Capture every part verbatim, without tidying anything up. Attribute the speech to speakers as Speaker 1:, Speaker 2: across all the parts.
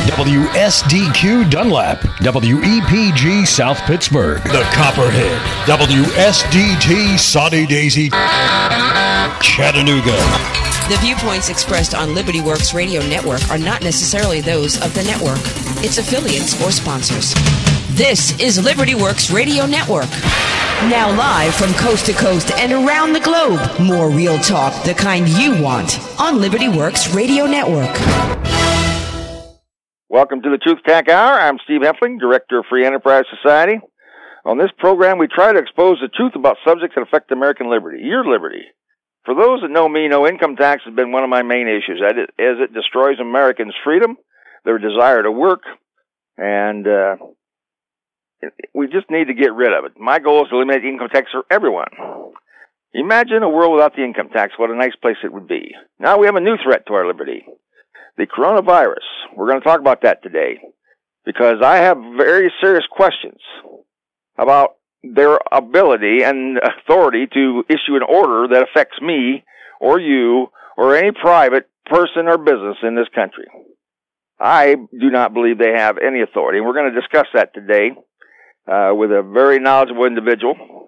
Speaker 1: W S D Q Dunlap, W E P G South Pittsburgh, The Copperhead, W S D T Soddy Daisy, Chattanooga.
Speaker 2: The viewpoints expressed on Liberty Works Radio Network are not necessarily those of the network, its affiliates, or sponsors. This is Liberty Works Radio Network. Now live from coast to coast and around the globe. More real talk, the kind you want, on Liberty Works Radio Network.
Speaker 3: Welcome to the Truth Tack Hour. I'm Steve Heffling, Director of Free Enterprise Society. On this program, we try to expose the truth about subjects that affect American liberty, your liberty. For those that know me, no, income tax has been one of my main issues, as it destroys Americans' freedom, their desire to work, and uh, we just need to get rid of it. My goal is to eliminate income tax for everyone. Imagine a world without the income tax. What a nice place it would be. Now we have a new threat to our liberty, the coronavirus. We're going to talk about that today because I have very serious questions about their ability and authority to issue an order that affects me or you or any private person or business in this country. I do not believe they have any authority. We're going to discuss that today uh, with a very knowledgeable individual.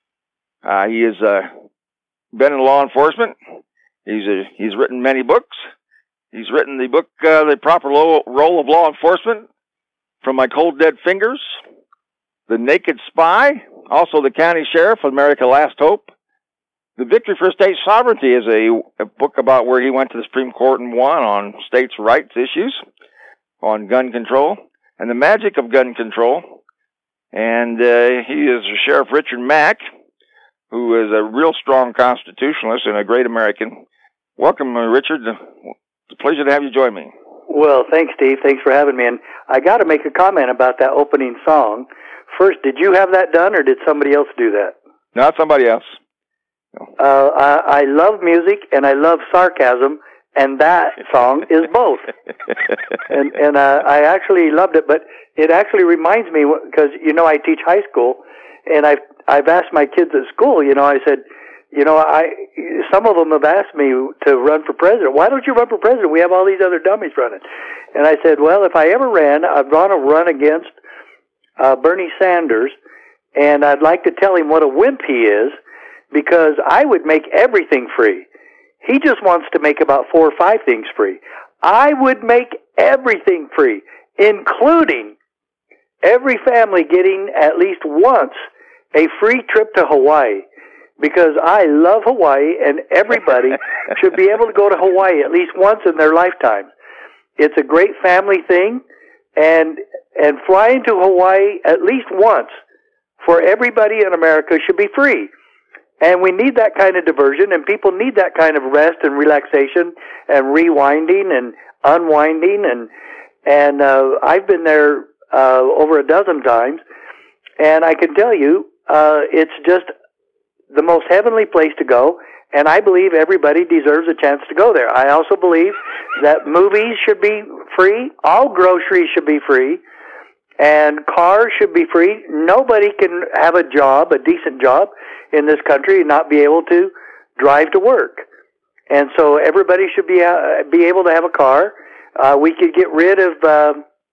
Speaker 3: Uh, he has uh, been in law enforcement. He's a, he's written many books. He's written the book, uh, The Proper Lo- Role of Law Enforcement, From My Cold Dead Fingers, The Naked Spy, also The County Sheriff of America Last Hope. The Victory for State Sovereignty is a, a book about where he went to the Supreme Court and won on states' rights issues, on gun control, and The Magic of Gun Control. And uh, he is Sheriff Richard Mack, who is a real strong constitutionalist and a great American. Welcome, Richard. It's a pleasure to have you join me.
Speaker 4: Well, thanks, Steve. Thanks for having me. And I got to make a comment about that opening song. First, did you have that done, or did somebody else do that?
Speaker 3: Not somebody else. No.
Speaker 4: Uh, I, I love music, and I love sarcasm, and that song is both. and and uh, I actually loved it, but it actually reminds me, because, you know, I teach high school, and I've, I've asked my kids at school, you know, I said, you know, I some of them have asked me to run for president. Why don't you run for president? We have all these other dummies running. And I said, well, if I ever ran, I'd want to run against uh, Bernie Sanders, and I'd like to tell him what a wimp he is, because I would make everything free. He just wants to make about four or five things free. I would make everything free, including every family getting at least once a free trip to Hawaii, because I love Hawaii, and everybody should be able to go to Hawaii at least once in their lifetime. It's a great family thing, and and flying to Hawaii at least once for everybody in America should be free. And we need that kind of diversion, and people need that kind of rest and relaxation and rewinding and unwinding. And and uh, I've been there uh, over a dozen times, and I can tell you, uh, it's just the most heavenly place to go, and I believe everybody deserves a chance to go there. I also believe that movies should be free, all groceries should be free, and cars should be free. Nobody can have a job, a decent job in this country, and not be able to drive to work. And so everybody should be uh, be able to have a car. Uh, we could get rid of uh,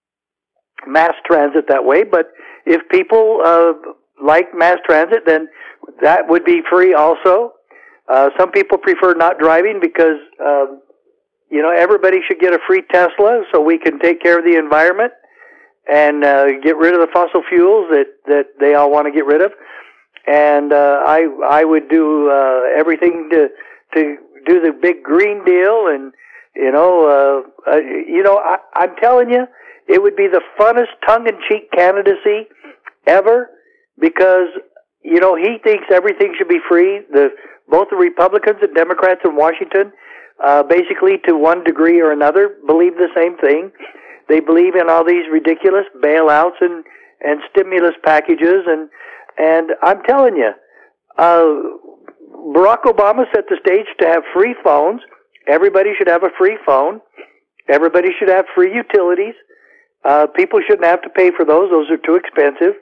Speaker 4: mass transit that way, but if people uh, like mass transit, then that would be free also. Uh, some people prefer not driving because, um, you know, everybody should get a free Tesla so we can take care of the environment and uh, get rid of the fossil fuels that, that they all want to get rid of. And uh, I I would do uh, everything to to do the big Green Deal, and you know uh, uh, you know I, I'm telling you, it would be the funnest tongue-in-cheek candidacy ever, because you know he thinks everything should be free. The both the Republicans and Democrats in Washington, uh, basically to one degree or another, believe the same thing. They believe in all these ridiculous bailouts and and stimulus packages, and and I'm telling you, uh, Barack Obama set the stage to have free phones. Everybody should have a free phone. Everybody should have free utilities. Uh, people shouldn't have to pay for those. Those are too expensive.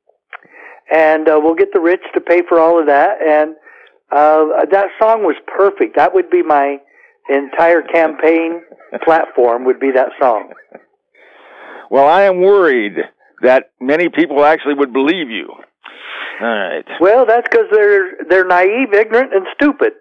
Speaker 4: And uh, we'll get the rich to pay for all of that. And uh, that song was perfect. That would be my entire campaign platform, would be that song.
Speaker 3: Well, I am worried that many people actually would believe you. All right.
Speaker 4: Well, that's because they're they're naive, ignorant, and stupid.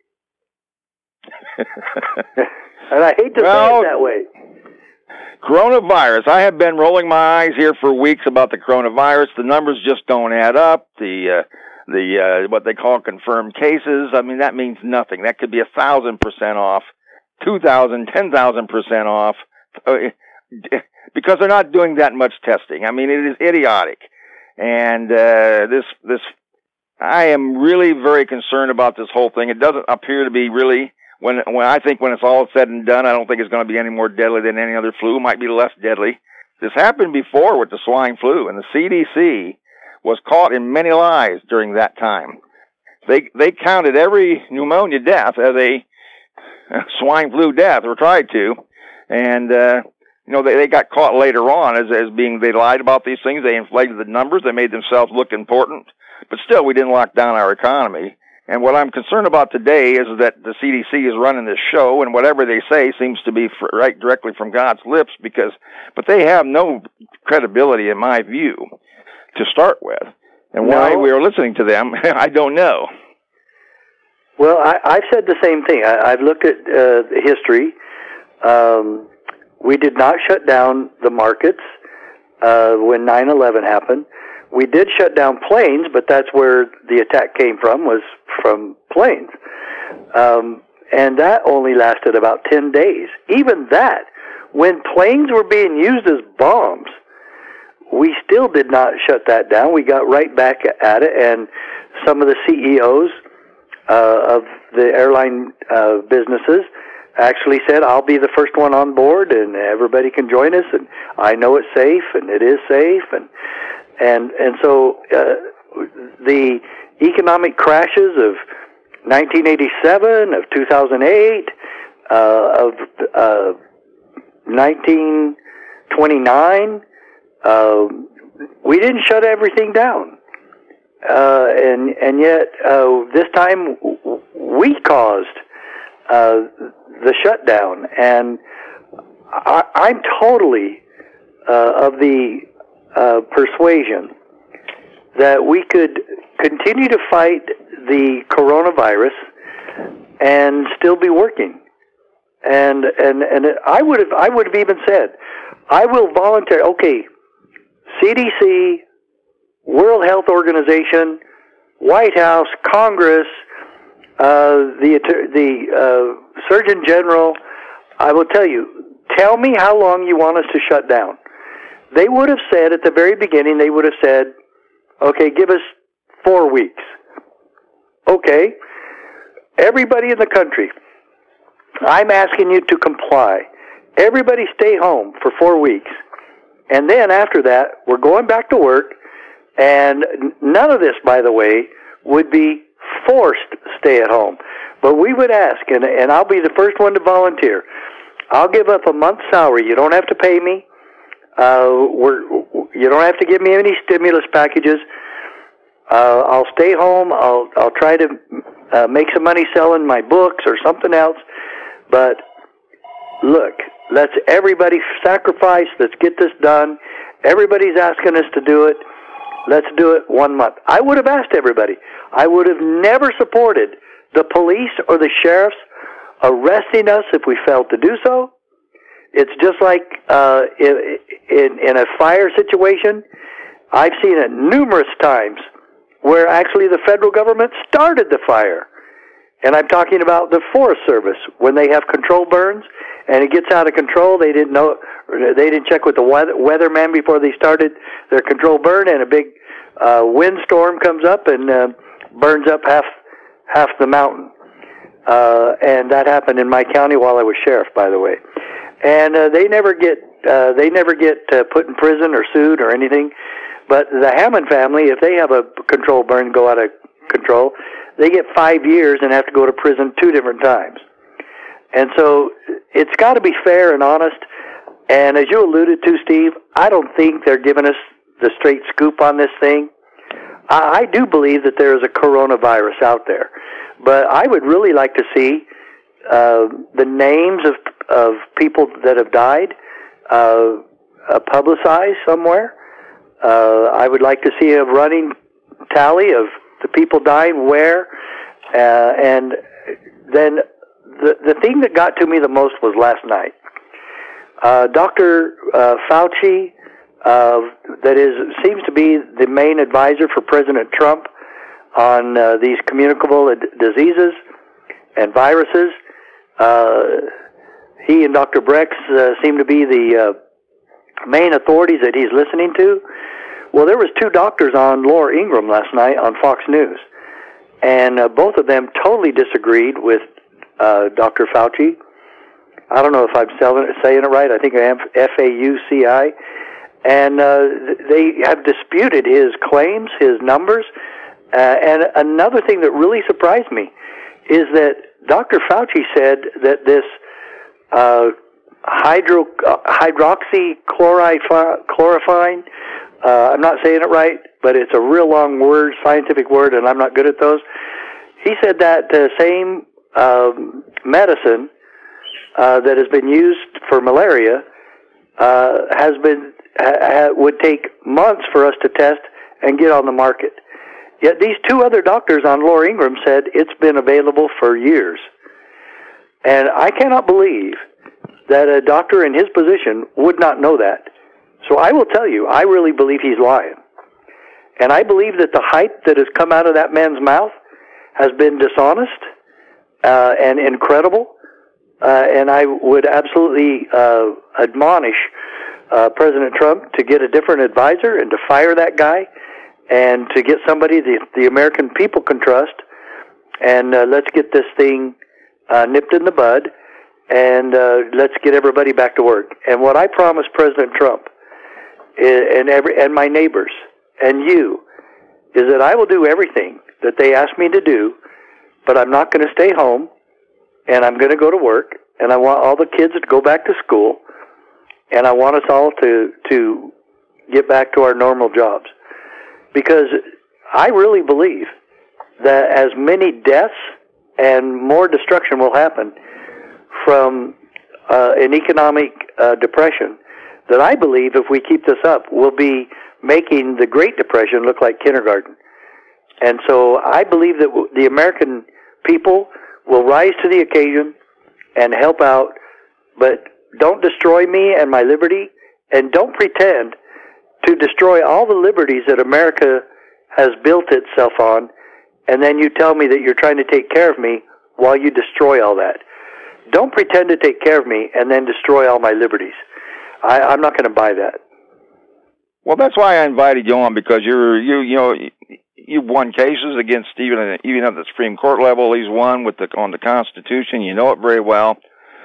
Speaker 4: And I hate to well, say it that way.
Speaker 3: Coronavirus. I have been rolling my eyes here for weeks about the coronavirus. The numbers just don't add up. The uh, the uh, what they call confirmed cases. I mean, that means nothing. That could be a thousand percent off, two thousand, ten thousand percent off, because they're not doing that much testing. I mean, it is idiotic. And uh, this this I am really very concerned about this whole thing. It doesn't appear to be really. When when I think when it's all said and done, I don't think it's going to be any more deadly than any other flu. It might be less deadly. This happened before with the swine flu, and the C D C was caught in many lies during that time. They they counted every pneumonia death as a swine flu death, or tried to, and uh, you know they, they got caught later on as as being they lied about these things. They inflated the numbers. They made themselves look important, but still we didn't lock down our economy. And what I'm concerned about today is that the C D C is running this show, and whatever they say seems to be for, right directly from God's lips. Because, but they have no credibility, in my view, to start with. And why no. we are listening to them, I don't know.
Speaker 4: Well, I, I've said the same thing. I, I've looked at uh, history. Um, we did not shut down the markets uh, when nine eleven happened. We did shut down planes, but that's where the attack came from, was from planes. Um, and that only lasted about ten days. Even that, when planes were being used as bombs, we still did not shut that down. We got right back at it, and some of the C E Os uh, of the airline uh, businesses actually said, I'll be the first one on board, and everybody can join us, and I know it's safe, and it is safe, and And and so uh, the economic crashes of nineteen eighty-seven, of two thousand eight, uh, of uh, nineteen twenty-nine, uh, we didn't shut everything down, uh, and and yet uh, this time we caused uh, the shutdown, and I, I'm totally uh, of the Uh, persuasion that we could continue to fight the coronavirus and still be working. And and and I would have I would have even said, I will volunteer. Okay, C D C, World Health Organization, White House, Congress, uh, the the uh, Surgeon General. I will tell you. Tell me how long you want us to shut down. They would have said at the very beginning, they would have said, okay, give us four weeks. Okay, everybody in the country, I'm asking you to comply. Everybody stay home for four weeks. And then after that, we're going back to work, and none of this, by the way, would be forced stay at home. But we would ask, and, and I'll be the first one to volunteer. I'll give up a month's salary. You don't have to pay me. Uh, we're, you don't have to give me any stimulus packages. Uh, I'll stay home. I'll I'll try to uh, make some money selling my books or something else. But look, let's everybody sacrifice. Let's get this done. Everybody's asking us to do it. Let's do it one month. I would have asked everybody. I would have never supported the police or the sheriffs arresting us if we failed to do so. It's just like uh, in, in, in a fire situation. I've seen it numerous times where actually the federal government started the fire. And I'm talking about the Forest Service. When they have control burns and it gets out of control, they didn't know, they didn't check with the weather, weatherman before they started their control burn, and a big uh, windstorm comes up and uh, burns up half half the mountain. Uh, and that happened in my county while I was sheriff, by the way. And uh, they never get uh, they never get uh, put in prison or sued or anything. But the Hammond family, if they have a control burn go out of control, they get five years and have to go to prison two different times. And so it's got to be fair and honest. And as you alluded to, Steve, I don't think they're giving us the straight scoop on this thing. I, I do believe that there is a coronavirus out there. But I would really like to see uh, the names of of people that have died, uh, uh, publicized somewhere. Uh, I would like to see a running tally of the people dying where, uh, and then the the thing that got to me the most was last night. Uh, Doctor Uh, Fauci, uh, that is seems to be the main advisor for President Trump on uh, these communicable ad- diseases and viruses. Uh, he and Doctor Brex uh, seem to be the uh, main authorities that he's listening to. Well, there was two doctors on Laura Ingraham last night on Fox News, and uh, both of them totally disagreed with uh, Doctor Fauci. I don't know if I'm saying it right. I think I am, F A U C I. And uh, they have disputed his claims, his numbers. Uh, and another thing that really surprised me is that Doctor Fauci said that this uh, hydro, uh, hydroxychloroquine, uh, I'm not saying it right, but it's a real long word, scientific word, and I'm not good at those. He said that the same um, medicine uh, that has been used for malaria uh, has been ha, ha, would take months for us to test and get on the market. Yet these two other doctors on Laura Ingraham said it's been available for years. And I cannot believe that a doctor in his position would not know that. So I will tell you, I really believe he's lying. And I believe that the hype that has come out of that man's mouth has been dishonest uh, and incredible. Uh, and I would absolutely uh, admonish uh, President Trump to get a different advisor and to fire that guy and to get somebody the, the American people can trust. And uh, let's get this thing uh, nipped in the bud, and uh, let's get everybody back to work. And what I promise President Trump is, and every and my neighbors and you is that I will do everything that they ask me to do, but I'm not going to stay home, and I'm going to go to work, and I want all the kids to go back to school, and I want us all to to get back to our normal jobs. Because I really believe that as many deaths and more destruction will happen from uh, an economic uh, depression, that I believe if we keep this up, we'll be making the Great Depression look like kindergarten. And so I believe that w- the American people will rise to the occasion and help out, but don't destroy me and my liberty, and don't pretend to destroy all the liberties that America has built itself on, and then you tell me that you're trying to take care of me while you destroy all that. Don't pretend to take care of me and then destroy all my liberties. I, I'm not going to buy that.
Speaker 3: Well, that's why I invited you on, because you're you you know you've won cases against Stephen, even at the Supreme Court level. He's won with the on the Constitution. You know it very well,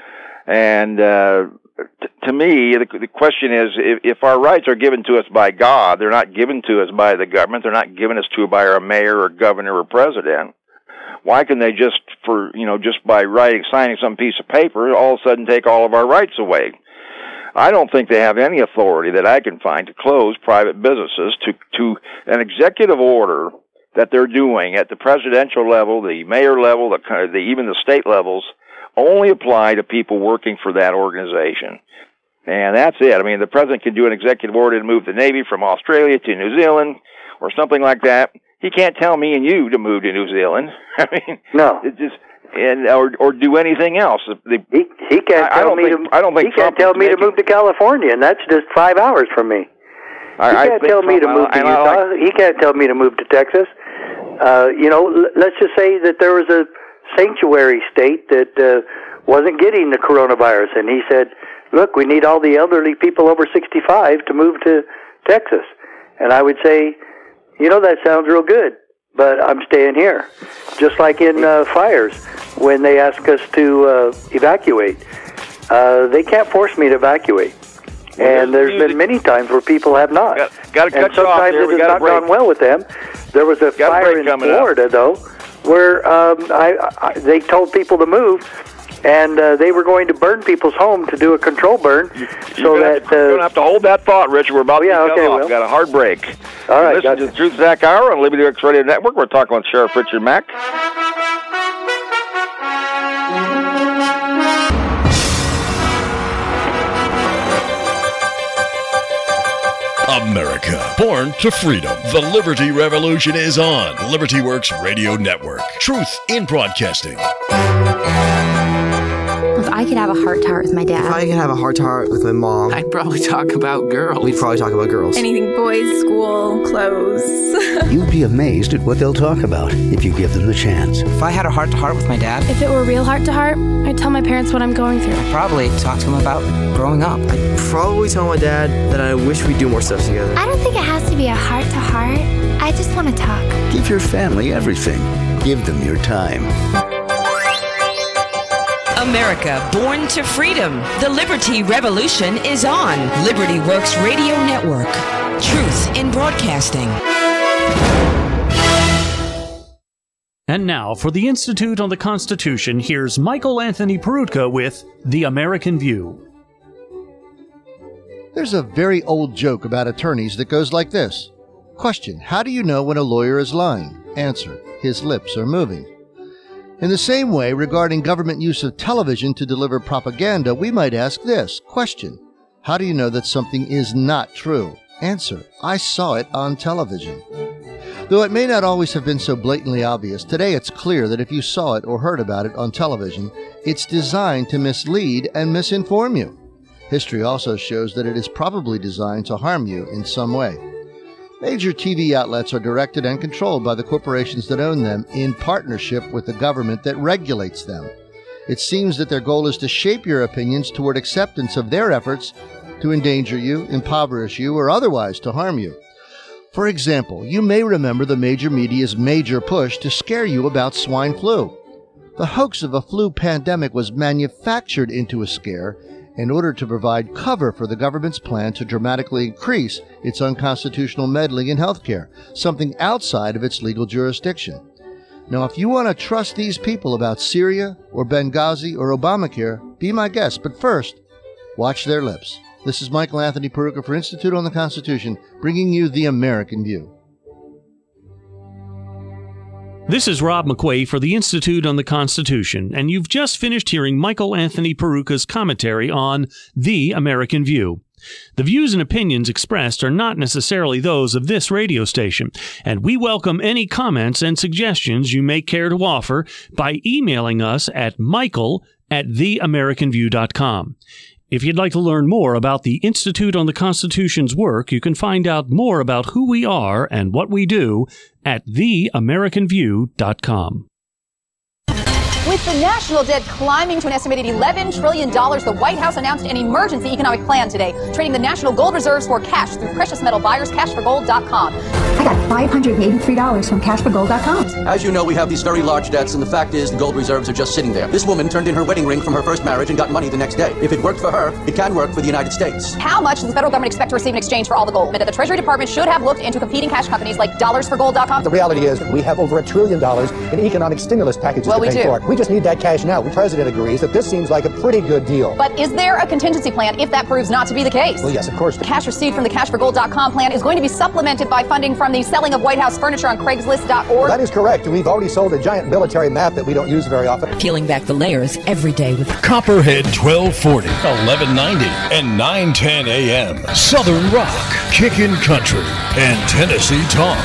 Speaker 3: and. Uh, T- to me, the, the question is, if, if our rights are given to us by God, they're not given to us by the government, they're not given us to by our mayor or governor or president, why can they just, for you know, just by writing, signing some piece of paper, all of a sudden take all of our rights away? I don't think they have any authority that I can find to close private businesses to, to an executive order that they're doing at the presidential level, the mayor level, the, the even the state levels, only apply to people working for that organization. And that's it. I mean, the president can do an executive order to move the Navy from Australia to New Zealand or something like that. He can't tell me and you to move to New Zealand. I mean,
Speaker 4: no.
Speaker 3: It just and or or do anything else. The,
Speaker 4: he he can't
Speaker 3: I,
Speaker 4: tell
Speaker 3: I
Speaker 4: me
Speaker 3: think,
Speaker 4: to
Speaker 3: I don't think
Speaker 4: he can't
Speaker 3: Trump
Speaker 4: tell me
Speaker 3: making,
Speaker 4: to move to California, and that's just five hours from me.
Speaker 3: I,
Speaker 4: he
Speaker 3: I
Speaker 4: can't
Speaker 3: think
Speaker 4: tell me
Speaker 3: Trump,
Speaker 4: to move to
Speaker 3: I,
Speaker 4: Utah.
Speaker 3: I like,
Speaker 4: he can't tell me to move to Texas. Uh, you know, l- let's just say that there was a sanctuary state that uh, wasn't getting the coronavirus, and he said, look, we need all the elderly people over sixty-five to move to Texas. And I would say, you know, that sounds real good, but I'm staying here. Just like in uh, fires, when they ask us to uh, evacuate. Uh, they can't force me to evacuate. Well, and there's music. been many times where people have not.
Speaker 3: Got, got to cut
Speaker 4: and sometimes
Speaker 3: you off there.
Speaker 4: it has not gone well with them. There was a
Speaker 3: got
Speaker 4: fire
Speaker 3: a
Speaker 4: in Florida,
Speaker 3: up.
Speaker 4: though, where um, I, I, they told people to move, and uh, they were going to burn people's home to do a control burn.
Speaker 3: You,
Speaker 4: so
Speaker 3: you're
Speaker 4: that
Speaker 3: uh,
Speaker 4: you're
Speaker 3: going to have to hold that thought, Richard. We're about
Speaker 4: oh, yeah,
Speaker 3: to cut
Speaker 4: okay,
Speaker 3: off.
Speaker 4: well.
Speaker 3: We've got a hard break.
Speaker 4: All right,
Speaker 3: listen
Speaker 4: gotcha.
Speaker 3: to the Truth Zach Hour on Liberty Works Radio Network. We're talking with Sheriff Richard Mack.
Speaker 1: America, born to freedom. The Liberty Revolution is on. Liberty Works Radio Network. Truth in broadcasting.
Speaker 5: If I could have a heart-to-heart with my dad.
Speaker 6: If I could have a heart-to-heart with my mom.
Speaker 7: I'd probably talk about girls.
Speaker 6: We'd probably talk about girls.
Speaker 8: Anything boys, school, clothes.
Speaker 9: You'd be amazed at what they'll talk about if you give them the chance.
Speaker 6: If I had a heart-to-heart with my dad.
Speaker 8: If it were real heart-to-heart, I'd tell my parents what I'm going through.
Speaker 6: I'd probably talk to him about growing up. I'd probably tell my dad that I wish we'd do more stuff together.
Speaker 5: I don't think it has to be a heart-to-heart. I just want to talk.
Speaker 9: Give your family everything. Give them your time.
Speaker 2: America, born to freedom. The Liberty Revolution is on. Liberty Works Radio Network. Truth in broadcasting.
Speaker 10: And now, for the Institute on the Constitution, here's Michael Anthony Peroutka with The American View.
Speaker 11: There's a very old joke about attorneys that goes like this. Question: how do you know when a lawyer is lying? Answer: his lips are moving. In the same way, regarding government use of television to deliver propaganda, we might ask this. Question: how do you know that something is not true? Answer: I saw it on television. Though it may not always have been so blatantly obvious, today it's clear that if you saw it or heard about it on television, it's designed to mislead and misinform you. History also shows that it is probably designed to harm you in some way. Major T V outlets are directed and controlled by the corporations that own them in partnership with the government that regulates them. It seems that their goal is to shape your opinions toward acceptance of their efforts to endanger you, impoverish you, or otherwise to harm you. For example, you may remember the major media's major push to scare you about swine flu. The hoax of a flu pandemic was manufactured into a scare in order to provide cover for the government's plan to dramatically increase its unconstitutional meddling in healthcare, something outside of its legal jurisdiction. Now, if you want to trust these people about Syria or Benghazi or Obamacare, be my guest. But first, watch their lips. This is Michael Anthony Peroutka for Institute on the Constitution, bringing you The American View.
Speaker 10: This is Rob McQuay for the Institute on the Constitution, and you've just finished hearing Michael Anthony Peroutka's commentary on The American View. The views and opinions expressed are not necessarily those of this radio station, and we welcome any comments and suggestions you may care to offer by emailing us at michael at the american view dot com. If you'd like to learn more about the Institute on the Constitution's work, you can find out more about who we are and what we do at the american view dot com.
Speaker 12: With the national debt climbing to an estimated eleven trillion dollars, the White House announced an emergency economic plan today, trading the national gold reserves for cash through precious metal buyers, cash for gold dot com.
Speaker 13: I got five hundred eighty-three dollars from cash for gold dot com.
Speaker 14: As you know, we have these very large debts, and the fact is the gold reserves are just sitting there. This woman turned in her wedding ring from her first marriage and got money the next day. If it worked for her, it can work for the United States.
Speaker 12: How much does the federal government expect to receive in exchange for all the gold? And that the Treasury Department should have looked into competing cash companies like dollars for gold dot com?
Speaker 15: The reality is we have over a trillion dollars in economic stimulus packages
Speaker 12: well,
Speaker 15: to
Speaker 12: we
Speaker 15: pay
Speaker 12: do.
Speaker 15: for. We just need that cash now. The president agrees that this seems like a pretty good deal.
Speaker 12: But is there a contingency plan if that proves not to be the case?
Speaker 15: Well, yes, of course.
Speaker 12: The cash received from the cash for gold dot com plan is going to be supplemented by funding from the selling of White House furniture on Craigslist dot org.
Speaker 15: Well, that is correct. We've already sold a giant military map that we don't use very often.
Speaker 2: Peeling back the layers every day with
Speaker 1: Copperhead twelve forty, eleven ninety, and nine ten a.m. Southern Rock, Kickin' Country, and Tennessee Talk.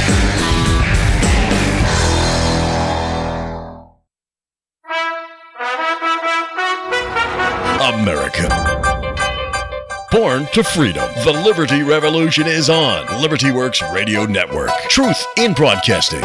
Speaker 1: America, born to freedom. The Liberty Revolution is on. Liberty Works Radio Network. Truth in broadcasting.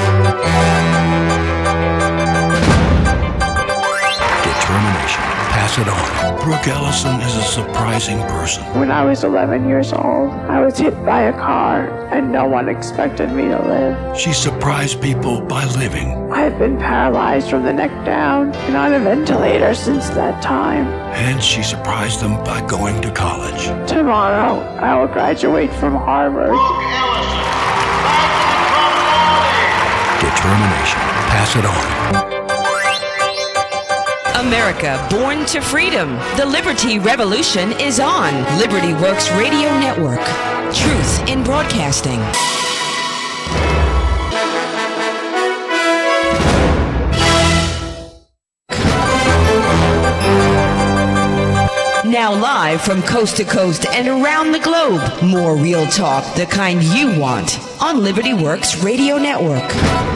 Speaker 16: Determination. Pass it on. Brooke Ellison is a surprising person.
Speaker 17: When I was eleven years old, I was hit by a car, and no one expected me to live.
Speaker 16: She surprised people by living.
Speaker 17: I've been paralyzed from the neck down and on a ventilator since that time.
Speaker 16: And she surprised them by going to college.
Speaker 17: Tomorrow, I will graduate from Harvard.
Speaker 16: Determination. Pass it on.
Speaker 2: America, born to freedom. The Liberty Revolution is on. Liberty Works Radio Network. Truth in broadcasting. Now Now live from coast to coast and around the globe, more real talk, the kind you want, on Liberty Works Radio Network.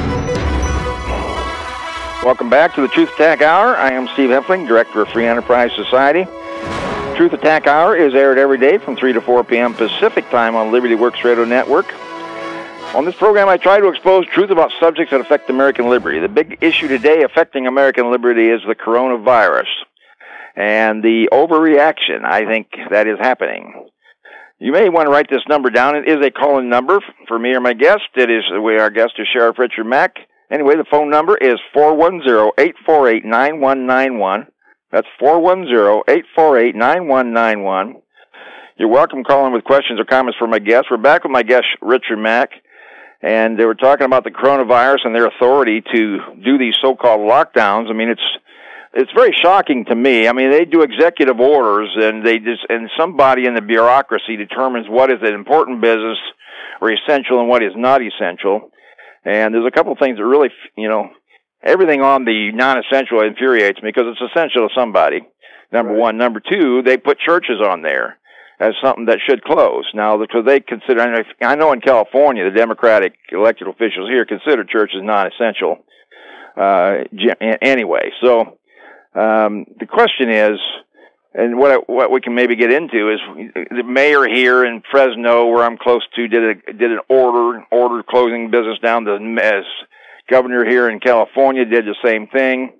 Speaker 3: Welcome back to the Truth Attack Hour. I am Steve Heffling, Director of Free Enterprise Society. Truth Attack Hour is aired every day from three to four p.m. Pacific Time on Liberty Works Radio Network. On this program, I try to expose truth about subjects that affect American liberty. The big issue today affecting American liberty is the coronavirus and the overreaction, I think, that is happening. You may want to write this number down. It is a call-in number for me or my guest. It is, our guest is Sheriff Richard Mack. Anyway, the phone number is four one zero, eight four eight, nine one nine one. That's four one zero, eight four eight, nine one nine one. You're welcome calling with questions or comments for my guest. We're back with my guest, Richard Mack. And they were talking about the coronavirus and their authority to do these so-called lockdowns. I mean, it's it's very shocking to me. I mean, they do executive orders, and they just and somebody in the bureaucracy determines what is an important business or essential and what is not essential. And there's a couple of things that really, you know, everything on the non-essential infuriates me because it's essential to somebody. Number one. Number two, they put churches on there as something that should close. Now, because they consider, I know in California, the Democratic elected officials here consider churches non-essential uh, anyway. So um, the question is, and what I, what we can maybe get into is the mayor here in Fresno, where I'm close to, did a, did an order, ordered closing business down. The as governor here in California did the same thing.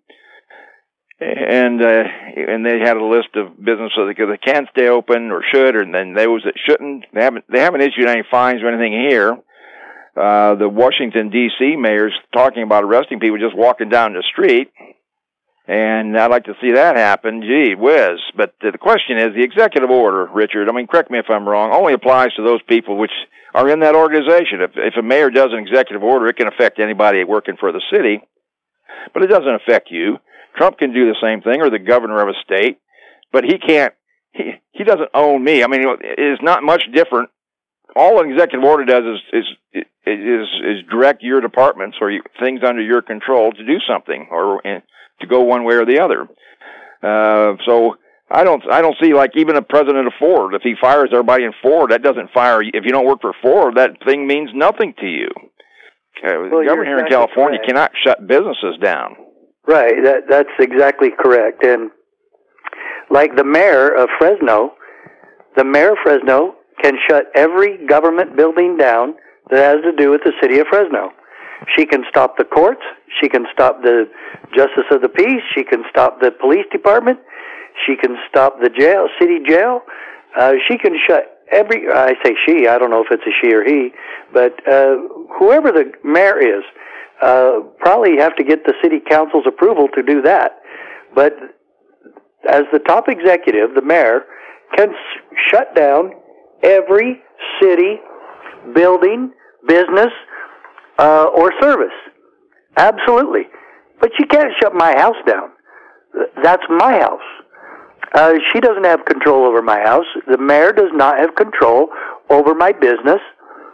Speaker 3: And uh, and they had a list of businesses that they can stay open or should, and then those that shouldn't. They haven't they haven't issued any fines or anything here. Uh, the Washington D C mayor's talking about arresting people just walking down the street, and I'd like to see that happen. Gee whiz! But the question is, the executive order, Richard. I mean, correct me if I'm wrong. Only applies to those people which are in that organization. If if a mayor does an executive order, it can affect anybody working for the city, but it doesn't affect you. Trump can do the same thing, or the governor of a state, but he can't, he, he doesn't own me. I mean, it's not much different. All an executive order does is, is, is, is direct your departments or you, things under your control to do something or in, to go one way or the other. Uh, so I don't, I don't see like even a president of Ford, if he fires everybody in Ford, that doesn't fire, if you don't work for Ford, that thing means nothing to you. Uh,
Speaker 4: well,
Speaker 3: the governor here in California correct. cannot shut businesses down.
Speaker 4: Right, that, that's exactly correct. And like the mayor of Fresno, the mayor of Fresno can shut every government building down that has to do with the city of Fresno. She can stop the courts, she can stop the justice of the peace, she can stop the police department, she can stop the jail, city jail. Uh, she can shut every, I say she, I don't know if it's a she or he, but uh, whoever the mayor is, Uh, probably have to get the city council's approval to do that. But as the top executive, the mayor can s- shut down every city, building, business, uh, or service. Absolutely. But you can't shut my house down. That's my house. Uh, she doesn't have control over my house. The mayor does not have control over my business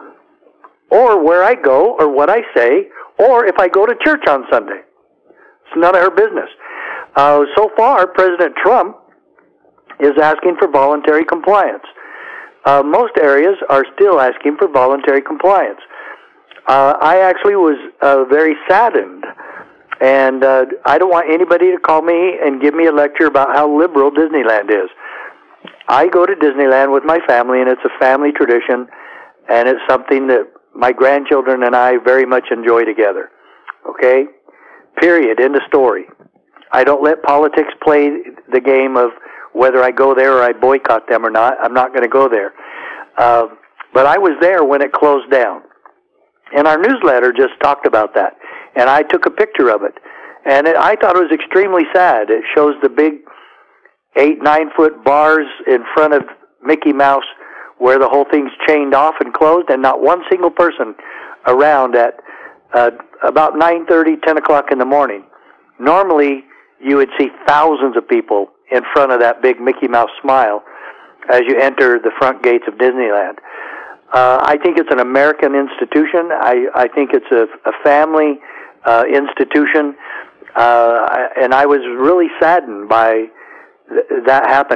Speaker 4: or where I go or what I say, or if I go to church on Sunday. It's none of her business. Uh, so far, President Trump is asking for voluntary compliance. Uh, most areas are still asking for voluntary compliance. Uh, I actually was uh, very saddened, and uh, I don't want anybody to call me and give me a lecture about how liberal Disneyland is. I go to Disneyland with my family, and it's a family tradition, and it's something that my grandchildren and I very much enjoy together. Okay? Period. End of story. I don't let politics play the game of whether I go there or I boycott them or not. I'm not going to go there. Uh, but I was there when it closed down. And our newsletter just talked about that. And I took a picture of it. And it, I thought it was extremely sad. It shows the big eight, nine-foot bars in front of Mickey Mouse where the whole thing's chained off and closed, and not one single person around at uh, about nine thirty, ten o'clock in the morning. Normally, you would see thousands of people in front of that big Mickey Mouse smile as you enter the front gates of Disneyland. Uh, I think it's an American institution. I, I think it's a, a family uh, institution, uh, and I was really saddened by th- that happening.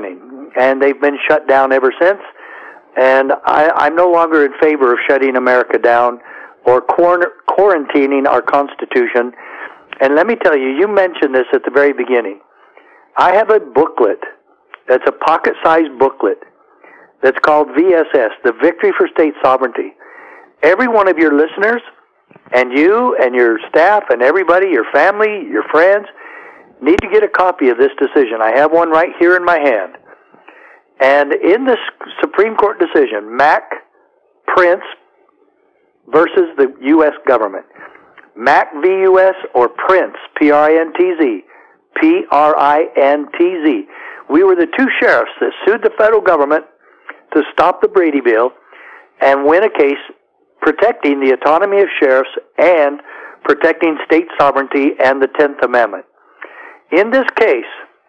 Speaker 4: and they've been shut down ever since. And I, I'm no longer in favor of shutting America down or quar- quarantining our Constitution. And let me tell you, you mentioned this at the very beginning. I have a booklet that's a pocket-sized booklet that's called V S S, the Victory for State Sovereignty. Every one of your listeners, and you and your staff and everybody, your family, your friends, need to get a copy of this decision. I have one right here in my hand. And in this Supreme Court decision, Mac Prince versus the U S government. Mac v. U S or Prince, P R I N T Z. P R I N T Z. We were the two sheriffs that sued the federal government to stop the Brady Bill and win a case protecting the autonomy of sheriffs and protecting state sovereignty and the tenth Amendment. In this case,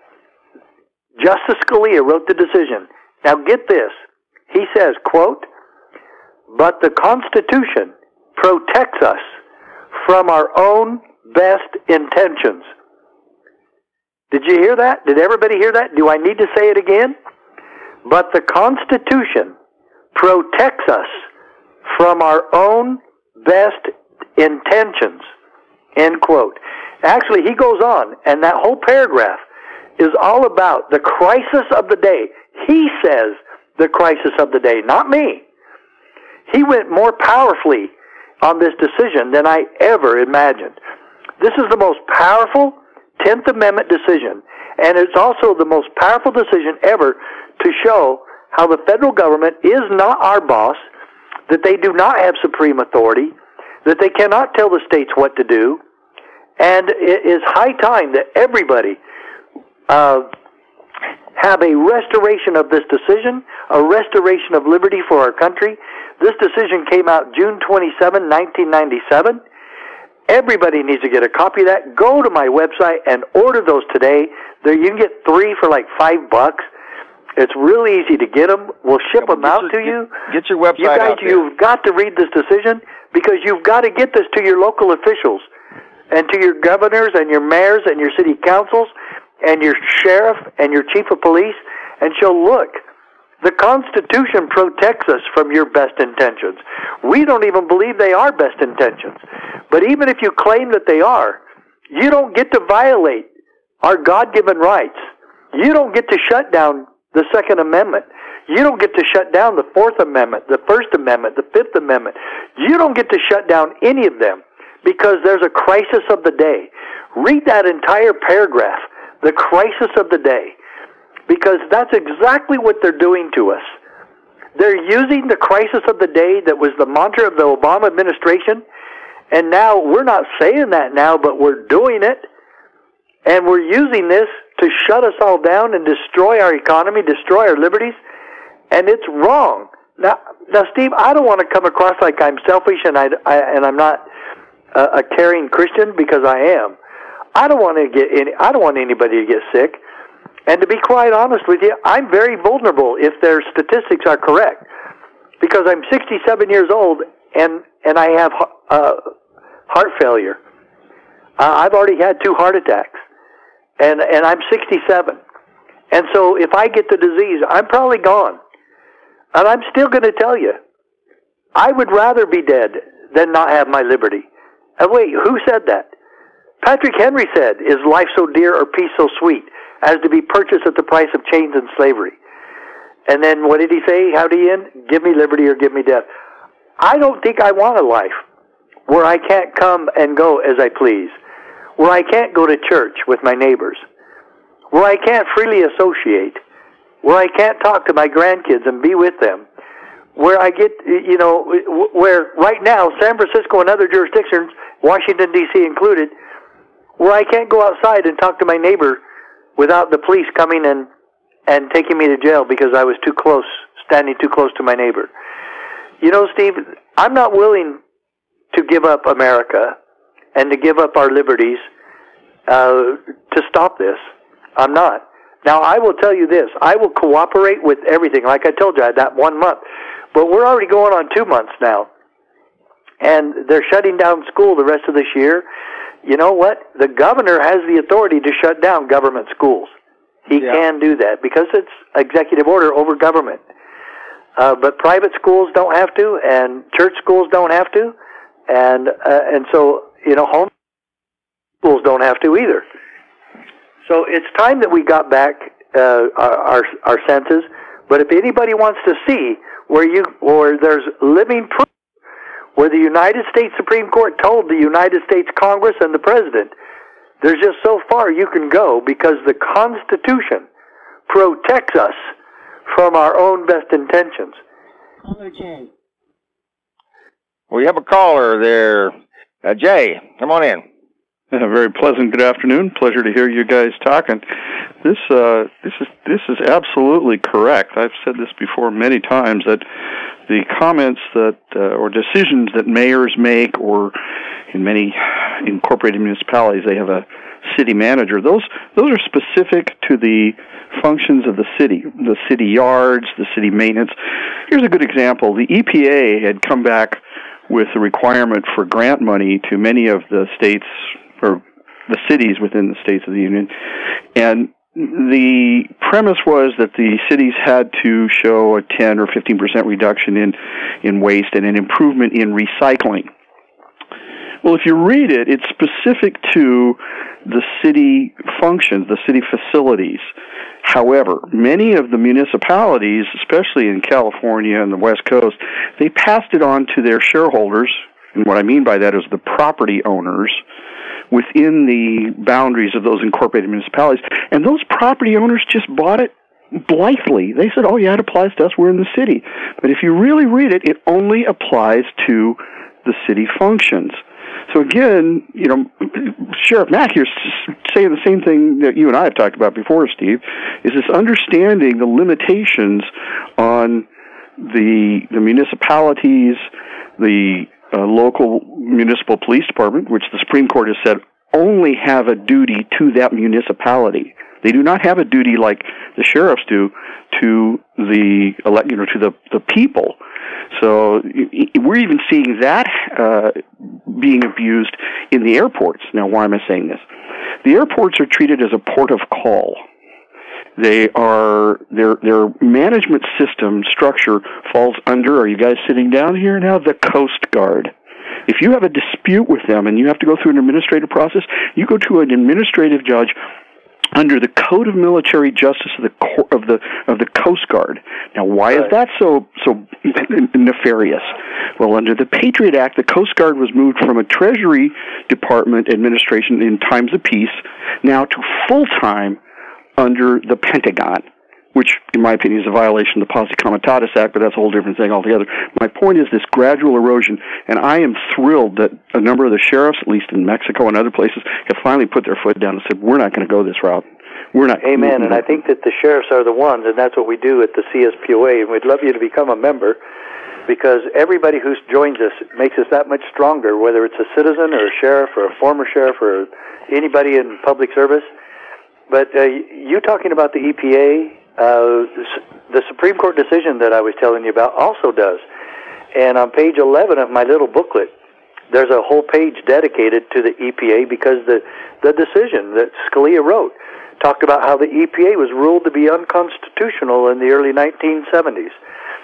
Speaker 4: Justice Scalia wrote the decision. Now get this. He says, quote, "But the Constitution protects us from our own best intentions." Did you hear that? Did everybody hear that? Do I need to say it again? But the Constitution protects us from our own best intentions. End quote. Actually, he goes on, and that whole paragraph is all about the crisis of the day. He says the crisis of the day, not me. He went more powerfully on this decision than I ever imagined. This is the most powerful tenth Amendment decision, and it's also the most powerful decision ever to show how the federal government is not our boss, that they do not have supreme authority, that they cannot tell the states what to do, and it is high time that everybody uh, have a restoration of this decision, a restoration of liberty for our country. This decision came out June twenty-seventh, nineteen ninety-seven. Everybody needs to get a copy of that. Go to my website and order those today. There, you can get three for like five bucks. It's really easy to get them. We'll ship them out to you.
Speaker 3: Get your website
Speaker 4: you guys,
Speaker 3: out there.
Speaker 4: You've got to read this decision because you've got to get this to your local officials and to your governors and your mayors and your city councils and your sheriff and your chief of police and show, look, the Constitution protects us from your best intentions. We don't even believe they are best intentions. But even if you claim that they are, you don't get to violate our God-given rights. You don't get to shut down the Second Amendment. You don't get to shut down the Fourth Amendment, the First Amendment, the Fifth Amendment. You don't get to shut down any of them because there's a crisis of the day. Read that entire paragraph, the crisis of the day, because that's exactly what they're doing to us. They're using the crisis of the day that was the mantra of the Obama administration, and now we're not saying that now, but we're doing it, and we're using this to shut us all down and destroy our economy, destroy our liberties, and it's wrong. Now, now, Steve, I don't want to come across like I'm selfish and I, I and I'm not a, a caring Christian, because I am. I don't want to get any. I don't want anybody to get sick. And to be quite honest with you, I'm very vulnerable if their statistics are correct, because I'm sixty-seven years old and and I have uh, heart failure. Uh, I've already had two heart attacks, and and I'm sixty-seven. And so if I get the disease, I'm probably gone. And I'm still going to tell you, I would rather be dead than not have my liberty. And wait, who said that? Patrick Henry said, "Is life so dear or peace so sweet as to be purchased at the price of chains and slavery?" And then what did he say? How did he end? "Give me liberty or give me death." I don't think I want a life where I can't come and go as I please, where I can't go to church with my neighbors, where I can't freely associate, where I can't talk to my grandkids and be with them, where I get, you know, where right now San Francisco and other jurisdictions, Washington, D C included, where I can't go outside and talk to my neighbor without the police coming and, and taking me to jail because I was too close, standing too close to my neighbor. You know, Steve, I'm not willing to give up America and to give up our liberties uh, to stop this. I'm not. Now, I will tell you this. I will cooperate with everything. Like I told you, I had that one month. But we're already going on two months now. And they're shutting down school the rest of this year. You know what? The governor has the authority to shut down government schools. He yeah. can do that because it's executive order over government. Uh, but private schools don't have to, and church schools don't have to, and uh, and so, you know, home schools don't have to either. So it's time that we got back uh, our our senses. But if anybody wants to see where you where there's living proof, where the United States Supreme Court told the United States Congress and the President, there's just so far you can go because the Constitution protects us from our own best intentions.
Speaker 3: We have a caller there. Uh, Jay, come on in.
Speaker 18: Uh, very pleasant good afternoon. Pleasure to hear you guys talking. This uh, this is this is absolutely correct. I've said this before many times that the comments that uh, or decisions that mayors make, or in many incorporated municipalities they have a city manager. Those those are specific to the functions of the city, the city yards, the city maintenance. Here's a good example. The E P A had come back with a requirement for grant money to many of the states or the cities within the states of the Union. And the premise was that the cities had to show a ten or fifteen percent reduction in, in waste and an improvement in recycling. Well, if you read it, it's specific to the city functions, the city facilities. However, many of the municipalities, especially in California and the West Coast, they passed it on to their shareholders, and what I mean by that is the property owners, within the boundaries of those incorporated municipalities. And those property owners just bought it blithely. They said, oh yeah, it applies to us, we're in the city. But if you really read it, it only applies to the city functions. So again, you know, Sheriff Mack here's saying the same thing that you and I have talked about before, Steve, is this understanding the limitations on the the municipalities, the uh, local municipal police department, which the Supreme Court has said only have a duty to that municipality. They do not have a duty like the sheriffs do to the you know to the the people. So we're even seeing that uh, being abused in the airports. Now, why am I saying this? The airports are treated as a port of call. They are their their management system structure falls under. Are you guys sitting down here now? The Coast Guard. If you have a dispute with them and you have to go through an administrative process, you go to an administrative judge under the Code of Military Justice of the of the of the Coast Guard. Now, why is that so so nefarious? Well, under the Patriot Act, the Coast Guard was moved from a Treasury Department administration in times of peace now to full time under the Pentagon, which, in my opinion, is a violation of the Posse Comitatus Act, but that's a whole different thing altogether. My point is this gradual erosion, and I am thrilled that a number of the sheriffs, at least in Mexico and other places, have finally put their foot down and said, we're not going to go this route. We're not.
Speaker 4: Amen, and I think that the sheriffs are the ones, and that's what we do at the C S P O A, and we'd love you to become a member, because everybody who joins us makes us that much stronger, whether it's a citizen or a sheriff or a former sheriff or anybody in public service. But uh, you talking about the E P A, Uh, the Supreme Court decision that I was telling you about also does. And on page eleven of my little booklet, there's a whole page dedicated to the E P A because the, the decision that Scalia wrote talked about how the E P A was ruled to be unconstitutional in the early nineteen seventies.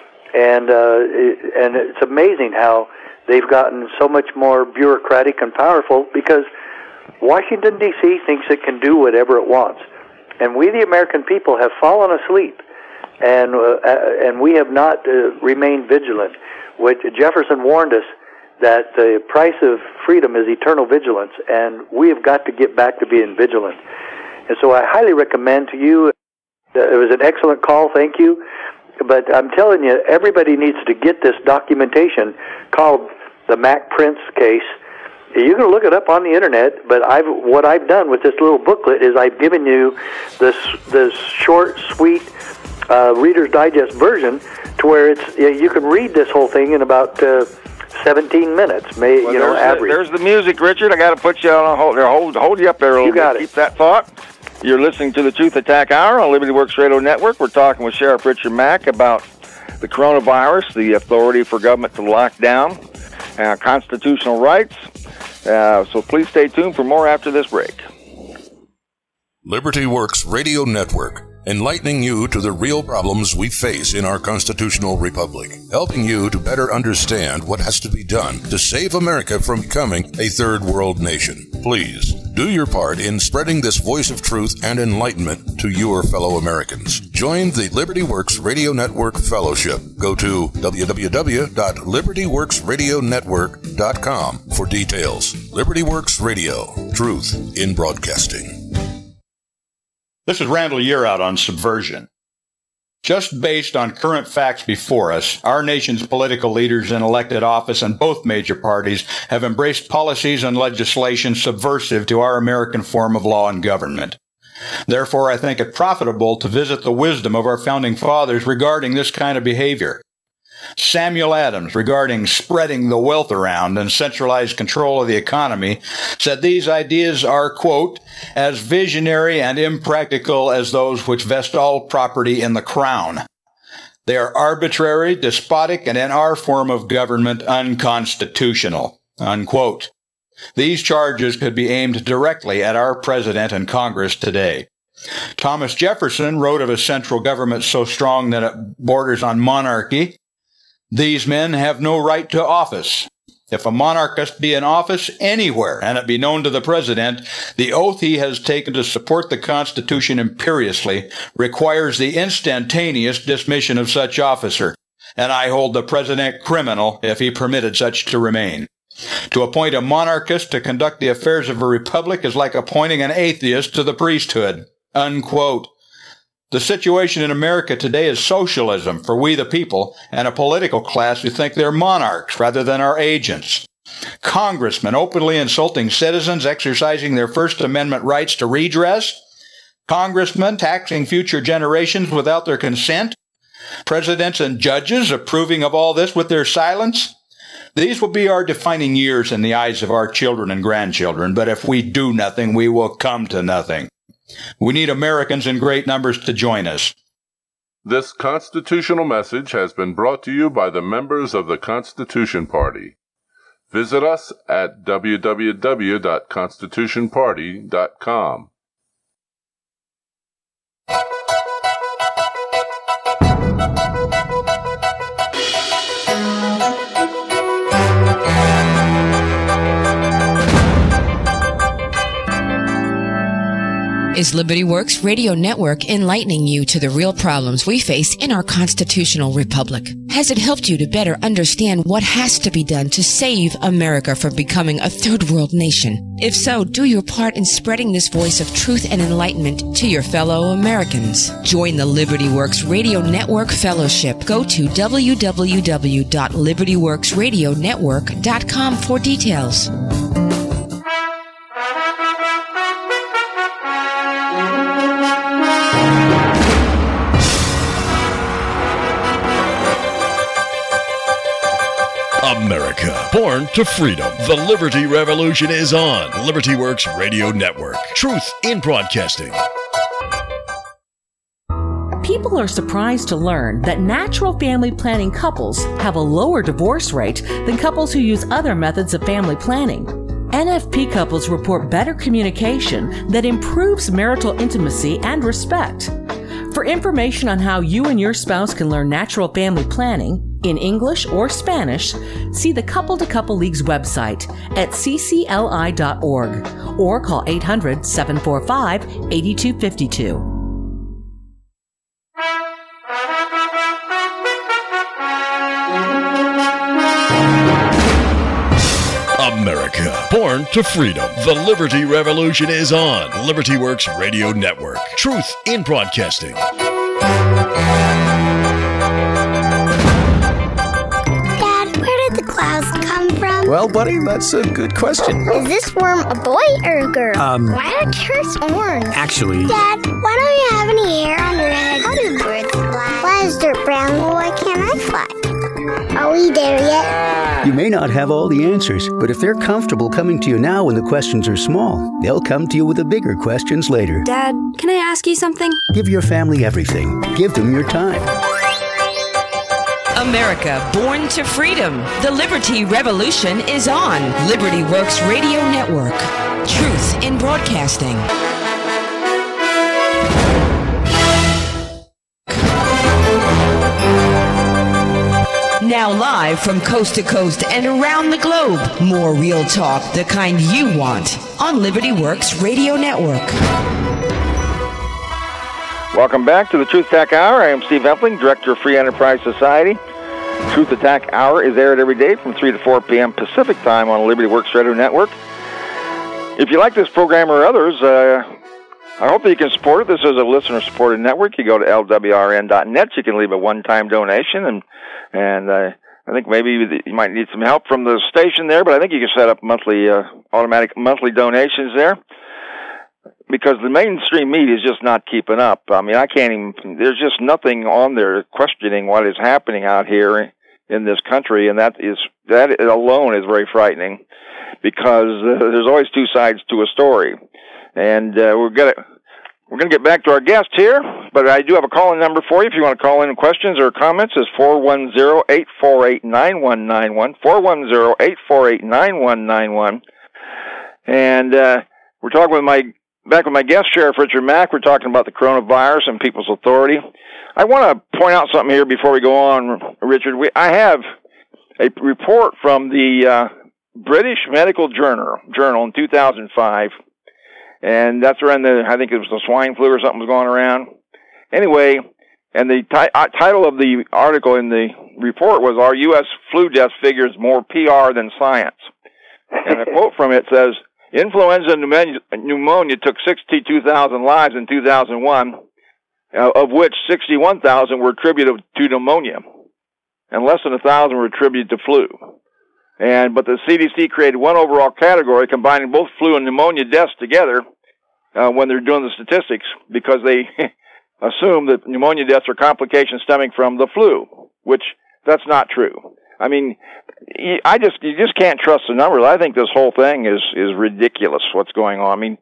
Speaker 4: And, uh, it, and it's amazing how they've gotten so much more bureaucratic and powerful because Washington, D C thinks it can do whatever it wants. And we, the American people, have fallen asleep, and uh, and we have not uh, remained vigilant. Which Jefferson warned us that the price of freedom is eternal vigilance, and we have got to get back to being vigilant. And so I highly recommend to you, uh, it was an excellent call, thank you, but I'm telling you, everybody needs to get this documentation called the Mack Prince case. You can look it up on the internet, but I've what I've done with this little booklet is I've given you this this short, sweet uh, Reader's Digest version to where it's you can read this whole thing in about uh, seventeen minutes. May well, you know average.
Speaker 3: The, there's the music, Richard. I got to put you on hold. Hold hold you up there a little
Speaker 4: you got
Speaker 3: bit.
Speaker 4: It.
Speaker 3: Keep that thought. You're listening to the Truth Attack Hour on Liberty Works Radio Network. We're talking with Sheriff Richard Mack about the coronavirus, the authority for government to lock down, uh, constitutional rights. Uh, so please stay tuned for more after this break.
Speaker 16: Liberty Works Radio Network, enlightening you to the real problems we face in our constitutional republic, helping you to better understand what has to be done to save America from becoming a third world nation. Please, do your part in spreading this voice of truth and enlightenment to your fellow Americans. Join the Liberty Works Radio Network Fellowship. Go to w w w dot liberty works radio network dot com for details. Liberty Works Radio, truth in broadcasting.
Speaker 19: This is Randall Yearout on subversion. Just based on current facts before us, our nation's political leaders in elected office in both major parties have embraced policies and legislation subversive to our American form of law and government. Therefore, I think it profitable to visit the wisdom of our founding fathers regarding this kind of behavior. Samuel Adams, regarding spreading the wealth around and centralized control of the economy, said these ideas are, quote, as visionary and impractical as those which vest all property in the crown. They are arbitrary, despotic, and in our form of government, unconstitutional, unquote. These charges could be aimed directly at our president and Congress today. Thomas Jefferson wrote of a central government so strong that it borders on monarchy. These men have no right to office. If a monarchist be in office anywhere, and it be known to the president, the oath he has taken to support the Constitution imperiously requires the instantaneous dismission of such officer, and I hold the president criminal if he permitted such to remain. To appoint a monarchist to conduct the affairs of a republic is like appointing an atheist to the priesthood, unquote. The situation in America today is socialism for we the people and a political class who think they're monarchs rather than our agents. Congressmen openly insulting citizens exercising their First Amendment rights to redress. Congressmen taxing future generations without their consent. Presidents and judges approving of all this with their silence. These will be our defining years in the eyes of our children and grandchildren, but if we do nothing, we will come to nothing. We need Americans in great numbers to join us.
Speaker 20: This constitutional message has been brought to you by the members of the Constitution Party. Visit us at w w w dot constitution party dot com.
Speaker 2: Is Liberty Works Radio Network enlightening you to the real problems we face in our constitutional republic? Has it helped you to better understand what has to be done to save America from becoming a third world nation? If so, do your part in spreading this voice of truth and enlightenment to your fellow Americans. Join the Liberty Works Radio Network Fellowship. Go to w w w dot liberty works radio network dot com for details.
Speaker 1: America, born to freedom. The Liberty Revolution is on. Liberty Works Radio Network. Truth in broadcasting.
Speaker 21: People are surprised to learn that natural family planning couples have a lower divorce rate than couples who use other methods of family planning. N F P couples report better communication that improves marital intimacy and respect. For information on how you and your spouse can learn natural family planning in English or Spanish, see the Couple to Couple League's website at c c l i dot org or call eight hundred, seven four five, eight two five two.
Speaker 1: America, born to freedom. The Liberty Revolution is on. Liberty Works Radio Network. Truth in broadcasting.
Speaker 22: Dad, where did the clouds come from?
Speaker 7: Well, buddy, that's a good question.
Speaker 22: Is this worm a boy or a girl?
Speaker 7: Um,
Speaker 22: Why are carrots orange?
Speaker 7: Actually...
Speaker 22: Dad, why don't you have any hair on your head? How do birds fly? Why is dirt brown? Well, why can't I fly? Are we there yet?
Speaker 9: You may not have all the answers, but if they're comfortable coming to you now when the questions are small, they'll come to you with the bigger questions later.
Speaker 8: Dad, can I ask you something?
Speaker 9: Give your family everything. Give them your time.
Speaker 2: America, born to freedom. The Liberty Revolution is on. Liberty Works Radio Network. Truth in broadcasting. Now live from coast to coast and around the globe, more real talk, the kind you want, on Liberty Works Radio Network.
Speaker 3: Welcome back to the Truth Attack Hour. I am Steve Heffling, Director of Free Enterprise Society. Truth Attack Hour is aired every day from three to four p.m. Pacific Time on Liberty Works Radio Network. If you like this program or others, uh, I hope that you can support it. This is a listener-supported network. You go to L W R N dot net. You can leave a one-time donation, and and uh, I think maybe you might need some help from the station there, but I think you can set up monthly, uh, automatic monthly donations there, because the mainstream media is just not keeping up. I mean, I can't even, there's just nothing on there questioning what is happening out here in this country, and that is, that alone is very frightening, because uh, there's always two sides to a story. And uh, we're gonna we're gonna get back to our guest here, but I do have a call-in number for you if you want to call in questions or comments. Is four one zero, eight four eight, nine one nine one, four one zero, eight four eight, nine one nine one. And uh, we're talking with my back with my guest, Sheriff Richard Mack. We're talking about the coronavirus and people's authority. I want to point out something here before we go on, Richard. We, I have a report from the uh, British Medical Journal, Journal in two thousand five, and that's around the, I think it was the swine flu or something was going around. Anyway, and the ti- uh, title of the article in the report was, "Our U S Flu Death Figures More P R Than Science." And a quote from it says, "Influenza pneumonia, pneumonia took sixty-two thousand lives in two thousand one, uh, of which sixty-one thousand were attributed to pneumonia, and less than one thousand were attributed to flu. And but the C D C created one overall category combining both flu and pneumonia deaths together uh, when they're doing the statistics, because they assume that pneumonia deaths are complications stemming from the flu, which that's not true. I mean, I just you just can't trust the numbers. I think this whole thing is is ridiculous. What's going on? I mean,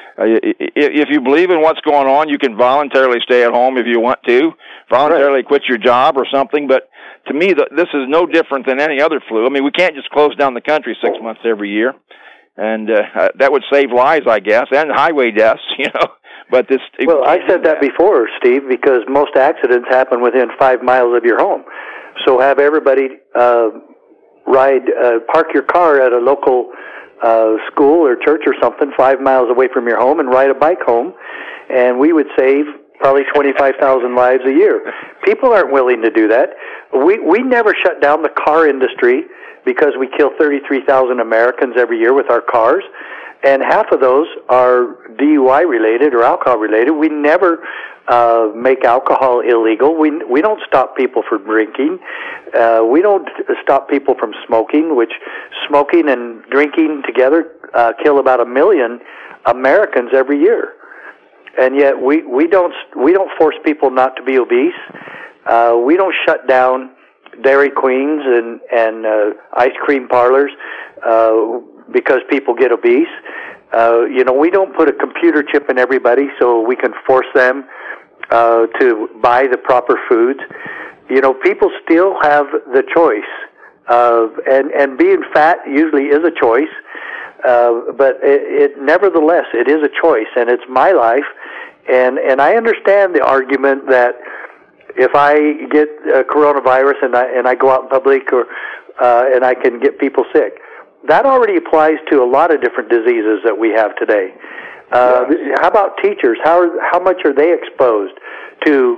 Speaker 3: if you believe in what's going on, you can voluntarily stay at home if you want to, voluntarily quit your job or something. But to me, this is no different than any other flu. I mean, we can't just close down the country six months every year, and uh, that would save lives, I guess, and highway deaths. You know, but this.
Speaker 4: Well, I said that before, Steve, because most accidents happen within five miles of your home. So have everybody uh, ride, uh, park your car at a local uh, school or church or something five miles away from your home and ride a bike home, and we would save probably twenty-five thousand lives a year. People aren't willing to do that. We we never shut down the car industry because we kill thirty-three thousand Americans every year with our cars, and half of those are D U I related or alcohol related. We never uh, make alcohol illegal. We we don't stop people from drinking. Uh, we don't stop people from smoking, which smoking and drinking together uh, kill about a million Americans every year. And yet we, we don't we don't force people not to be obese. Uh, we don't shut down Dairy Queens and and uh, ice cream parlors uh, because people get obese. Uh, you know, we don't put a computer chip in everybody so we can force them uh, to buy the proper foods. You know, people still have the choice, uh, and and being fat usually is a choice. Uh, but it, it nevertheless, it is a choice, and it's my life, and and I understand the argument that if I get uh, coronavirus and I and I go out in public, or uh, and I can get people sick, that already applies to a lot of different diseases that we have today. Uh, yeah. How about teachers? How are, how much are they exposed to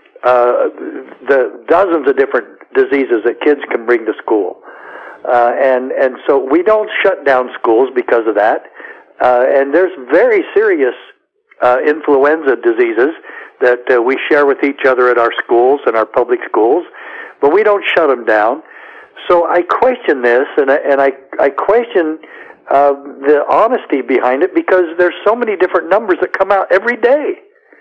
Speaker 4: uh, the dozens of different diseases that kids can bring to school? Uh, and, and so we don't shut down schools because of that. Uh, and there's very serious uh, influenza diseases that uh, we share with each other at our schools and our public schools, but we don't shut them down. So I question this, and I, and I, I question uh, the honesty behind it, because there's so many different numbers that come out every day.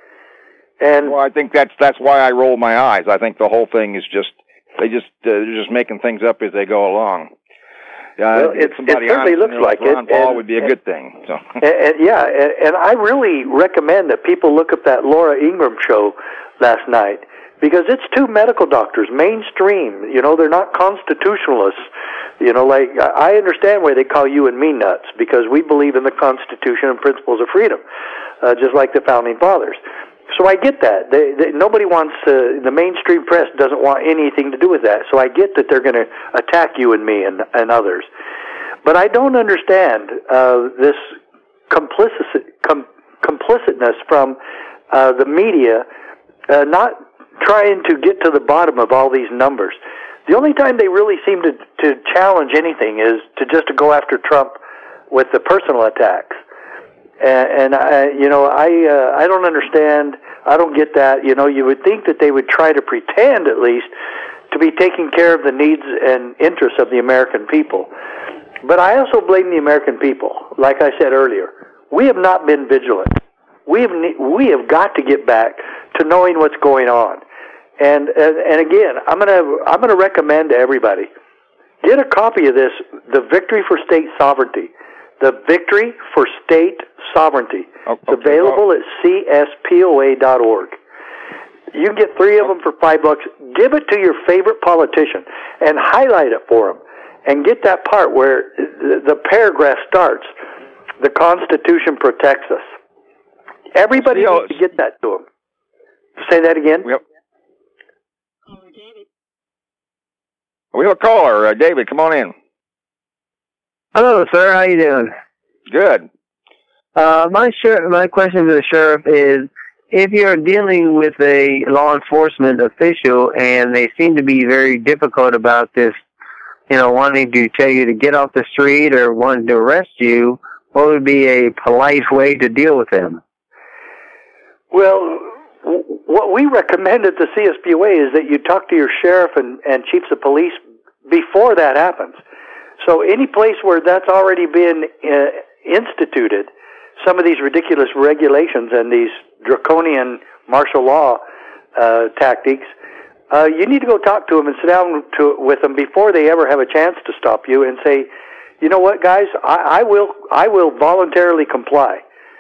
Speaker 4: And
Speaker 3: well, I think that's that's why I roll my eyes. I think the whole thing is just They just uh, they're just making things up as they go along. Uh,
Speaker 4: well, it, it certainly looks like it.
Speaker 3: Ron Paul would be a good thing. So.
Speaker 4: and, and, yeah, and, and I really recommend that people look at that Laura Ingraham show last night, because it's two medical doctors, mainstream. You know, they're not constitutionalists. You know, like I understand why they call you and me nuts, because we believe in the Constitution and principles of freedom, uh, just like the Founding Fathers. So I get that. They, they, nobody wants, uh, the mainstream press doesn't want anything to do with that. So I get that they're going to attack you and me and, and others. But I don't understand uh, this complicit, com, complicitness from uh, the media uh, not trying to get to the bottom of all these numbers. The only time they really seem to, to challenge anything is to just to go after Trump with the personal attacks. And, and I, you know, I uh, I don't understand. I don't get that. You know, you would think that they would try to pretend, at least, to be taking care of the needs and interests of the American people. But I also blame the American people. Like I said earlier, we have not been vigilant. We have we have got to get back to knowing what's going on. And and, and again, I'm gonna I'm gonna recommend to everybody, get a copy of this, The Victory for State Sovereignty. The Victory for State Sovereignty. Okay. It's available at C S P O A dot org. You can get three of them for five bucks. Give it to your favorite politician and highlight it for them. And get that part where the paragraph starts, the Constitution protects us. Everybody needs to get that to them. Say that again?
Speaker 3: Yep. We have a caller. Uh, David, come on in.
Speaker 5: Hello, sir. How you doing?
Speaker 3: Good.
Speaker 5: Uh, my sheriff, my question to the sheriff is, if you're dealing with a law enforcement official and they seem to be very difficult about this, you know, wanting to tell you to get off the street or wanting to arrest you, what would be a polite way to deal with them?
Speaker 4: Well, w- what we recommend at the C S P O A is that you talk to your sheriff and, and chiefs of police before that happens. So any place where that's already been uh, instituted, some of these ridiculous regulations and these draconian martial law uh, tactics, uh, you need to go talk to them and sit down to, with them before they ever have a chance to stop you and say, you know what, guys, I, I will I will voluntarily comply,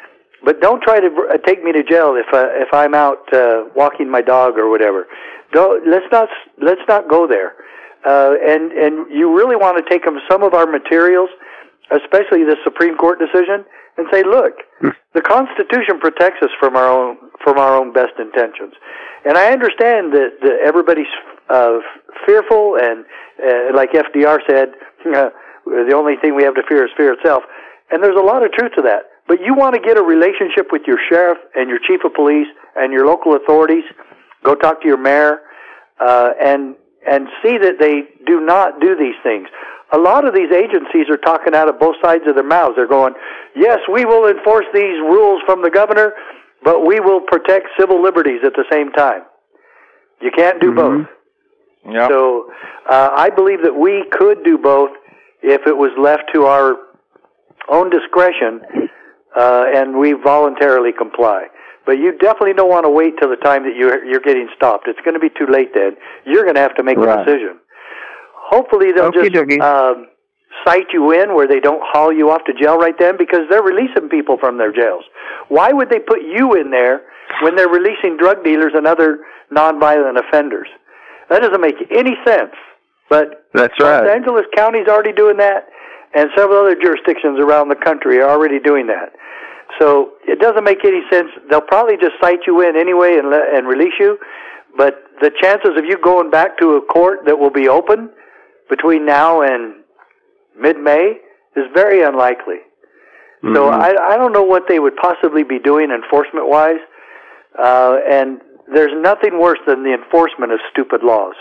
Speaker 4: but don't try to uh, take me to jail if uh, if I'm out uh, walking my dog or whatever. Don't, let's not let's not go there. Uh, and and you really want to take them some of our materials, especially the Supreme Court decision, and say, look, the Constitution protects us from our own from our own best intentions. And I understand that, that everybody's uh, fearful, and uh, like F D R said, uh, the only thing we have to fear is fear itself. And there's a lot of truth to that. But you want to get a relationship with your sheriff and your chief of police and your local authorities. Go talk to your mayor, uh, and and see that they do not do these things. A lot of these agencies are talking out of both sides of their mouths. They're going, yes, we will enforce these rules from the governor, but we will protect civil liberties at the same time. You can't do mm-hmm. both.
Speaker 3: Yep.
Speaker 4: So uh, I believe that we could do both if it was left to our own discretion uh, and we voluntarily comply. But you definitely don't want to wait till the time that you're, you're getting stopped. It's going to be too late then. You're going to have to make right. a decision. Hopefully they'll okay, just um, cite you in where they don't haul you off to jail right then, because they're releasing people from their jails. Why would they put you in there when they're releasing drug dealers and other nonviolent offenders? That doesn't make any sense. But
Speaker 5: That's right.
Speaker 4: Los Angeles County's already doing that, and several other jurisdictions around the country are already doing that. So it doesn't make any sense. They'll probably just cite you in anyway and let, and release you, but the chances of you going back to a court that will be open between now and mid-May is very unlikely. Mm-hmm. So I, I don't know what they would possibly be doing enforcement-wise, uh, and there's nothing worse than the enforcement of stupid laws.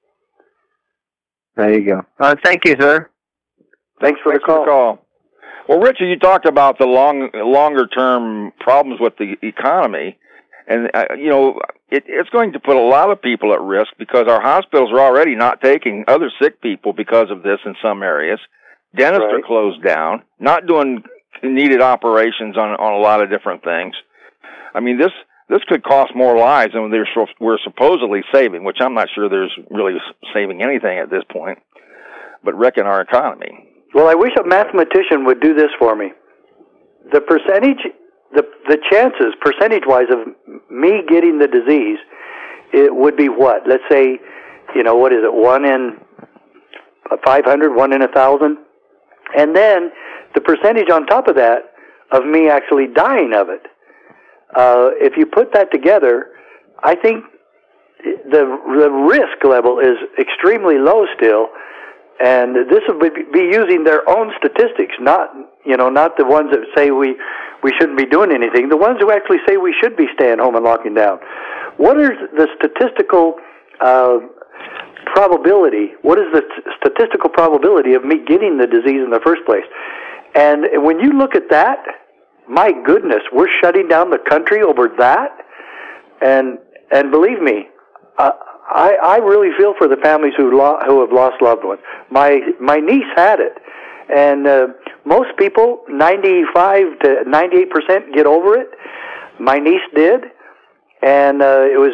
Speaker 5: There you go. Uh, thank you, sir.
Speaker 4: Thanks for,
Speaker 3: Thanks
Speaker 4: the, call.
Speaker 3: for the call. Well, Richard, you talked about the long, longer-term problems with the economy, and uh, you know it, it's going to put a lot of people at risk because our hospitals are already not taking other sick people because of this in some areas. Dentists right. are closed down, not doing needed operations on on a lot of different things. I mean, this this could cost more lives than they're, we're supposedly saving, which I'm not sure there's really saving anything at this point, but wrecking our economy.
Speaker 4: Well, I wish a mathematician would do this for me. The percentage, the the chances, percentage-wise, of me getting the disease, it would be what? Let's say, you know, what is it, one in five hundred, one in a thousand? And then the percentage on top of that of me actually dying of it. uh, if you put that together, I think the the risk level is extremely low still, and this would be using their own statistics, not you know not the ones that say we we shouldn't be doing anything. The ones who actually say we should be staying home and locking down. What is the statistical uh, probability? What is the t- statistical probability of me getting the disease in the first place? And when you look at that, my goodness, we're shutting down the country over that. And and believe me, uh, I I really feel for the families who lo- who have lost loved ones. My my niece had it, and uh, most people, ninety-five to ninety-eight percent, get over it. My niece did, and uh, it was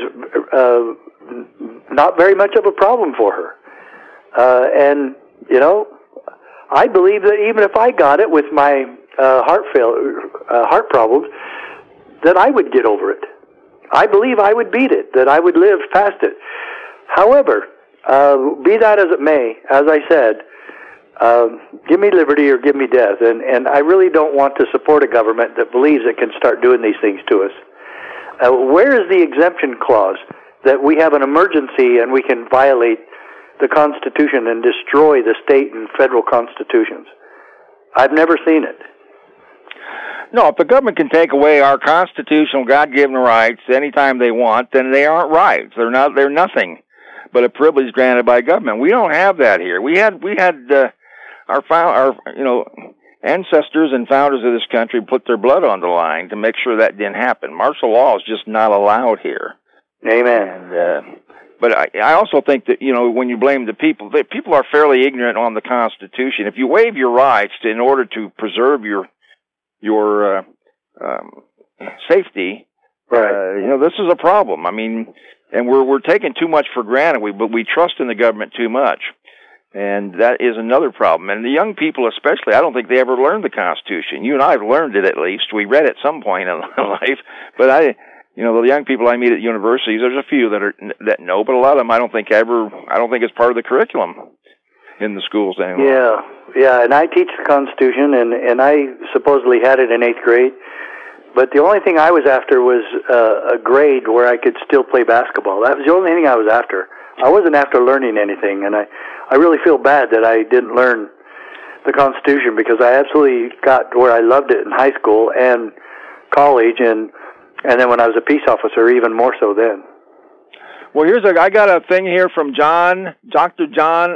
Speaker 4: uh, not very much of a problem for her. Uh, and you know, I believe that even if I got it with my uh, heart fail, uh, heart problems, that I would get over it. I believe I would beat it, that I would live past it. However, uh, be that as it may, as I said, uh, give me liberty or give me death. And, and I really don't want to support a government that believes it can start doing these things to us. Uh, where is the exemption clause that we have an emergency and we can violate the Constitution and destroy the state and federal constitutions? I've never seen it.
Speaker 3: No, if the government can take away our constitutional God-given rights anytime they want, then they aren't rights. They're not. They're nothing but a privilege granted by government. We don't have that here. We had we had uh, our our you know ancestors and founders of this country put their blood on the line to make sure that didn't happen. Martial law is just not allowed here.
Speaker 4: Amen.
Speaker 3: And, uh, but I, I also think that you know when you blame the people, the people are fairly ignorant on the Constitution. If you waive your rights to, in order to preserve your your uh, um, safety,
Speaker 4: right.
Speaker 3: uh, you know, this is a problem. I mean, and we're we're taking too much for granted, we, but we trust in the government too much. And that is another problem. And the young people especially, I don't think they ever learned the Constitution. You and I have learned it at least. We read it at some point in life. But I, you know, the young people I meet at universities, there's a few that are that know, but a lot of them I don't think ever, I don't think it's part of the curriculum in the schools anymore.
Speaker 4: Yeah, yeah, and I teach the Constitution, and, and I supposedly had it in eighth grade, but the only thing I was after was uh, a grade where I could still play basketball. That was the only thing I was after. I wasn't after learning anything, and I, I really feel bad that I didn't learn the Constitution, because I absolutely got where I loved it in high school and college, and and then when I was a peace officer, even more so then.
Speaker 3: Well, here's a, I got a thing here from John, Doctor John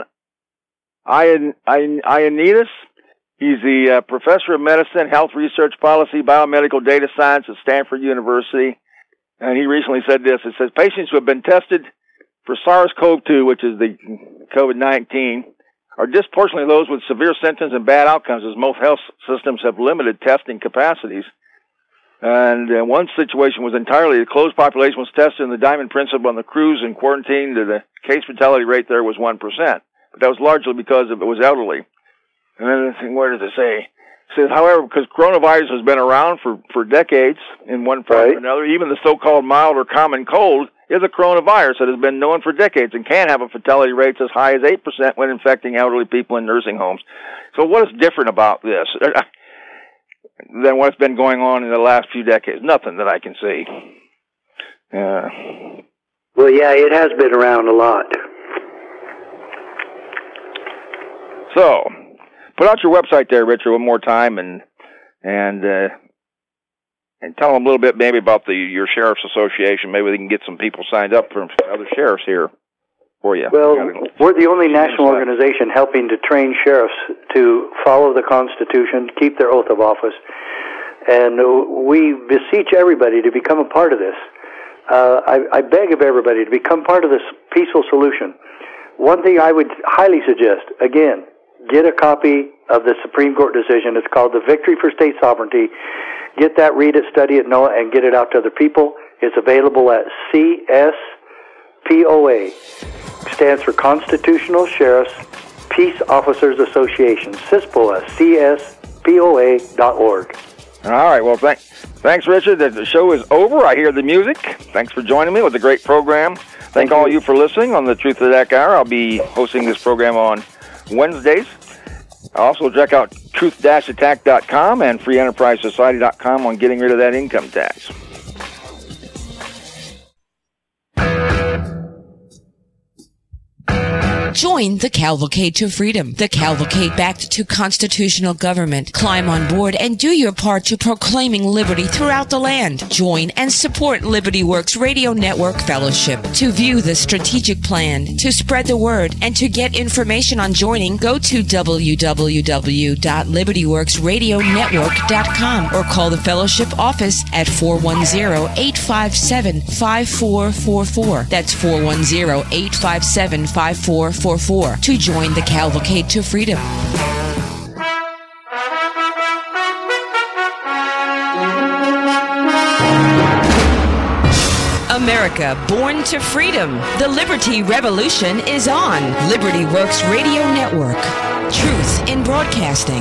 Speaker 3: Ian, Ian, Ioannidis. He's the uh, professor of medicine, health research policy, biomedical data science at Stanford University. And he recently said this. It says, patients who have been tested for SARS-C o V two, which is the COVID nineteen, are disproportionately those with severe symptoms and bad outcomes, as most health systems have limited testing capacities. And uh, one situation was entirely the closed population was tested in the Diamond Principle on the cruise and quarantined. The case fatality rate there was one percent. But that was largely because of it was elderly. And then, what does it say? It says, however, because coronavirus has been around for, for decades in one form right. or another, even the so-called mild or common cold is a coronavirus that has been known for decades and can have a fatality rate as high as eight percent when infecting elderly people in nursing homes. So what is different about this than what's been going on in the last few decades? Nothing that I can see. Uh,
Speaker 4: well, yeah, it has been around a lot.
Speaker 3: So, put out your website there, Richard, one more time, and and uh, and tell them a little bit maybe about the your sheriff's association. Maybe we can get some people signed up for other sheriffs here for you.
Speaker 4: Well, we're the only national organization helping to train sheriffs to follow the Constitution, keep their oath of office, and we beseech everybody to become a part of this. Uh, I, I beg of everybody to become part of this peaceful solution. One thing I would highly suggest, again, get a copy of the Supreme Court decision. It's called The Victory for State Sovereignty. Get that, read it, study it, know it, and get it out to other people. It's available at C S P O A. Stands for Constitutional Sheriffs Peace Officers Association. C S P O A, C S P O A dot org.
Speaker 3: All right, well, thank, thanks, Richard. The show is over. I hear the music. Thanks for joining me. It was a great program. Thank, Thank all you for listening on the Truth of the Attack Hour. I'll be hosting this program on Wednesdays. Also, check out truth dash attack dot com and free enterprise society dot com on getting rid of that income tax.
Speaker 2: Join the Cavalcade to Freedom, the cavalcade back to constitutional government. Climb on board and do your part to proclaiming liberty throughout the land. Join and support Liberty Works Radio Network Fellowship. To view the strategic plan, to spread the word, and to get information on joining, go to w w w dot liberty works radio network dot com or call the fellowship office at four one zero, eight five seven, five four four four. That's four one zero, eight five seven, five four four four to join the Cavalcade to Freedom. America, born to freedom. The Liberty Revolution is on. Liberty Works Radio Network. Truth in broadcasting.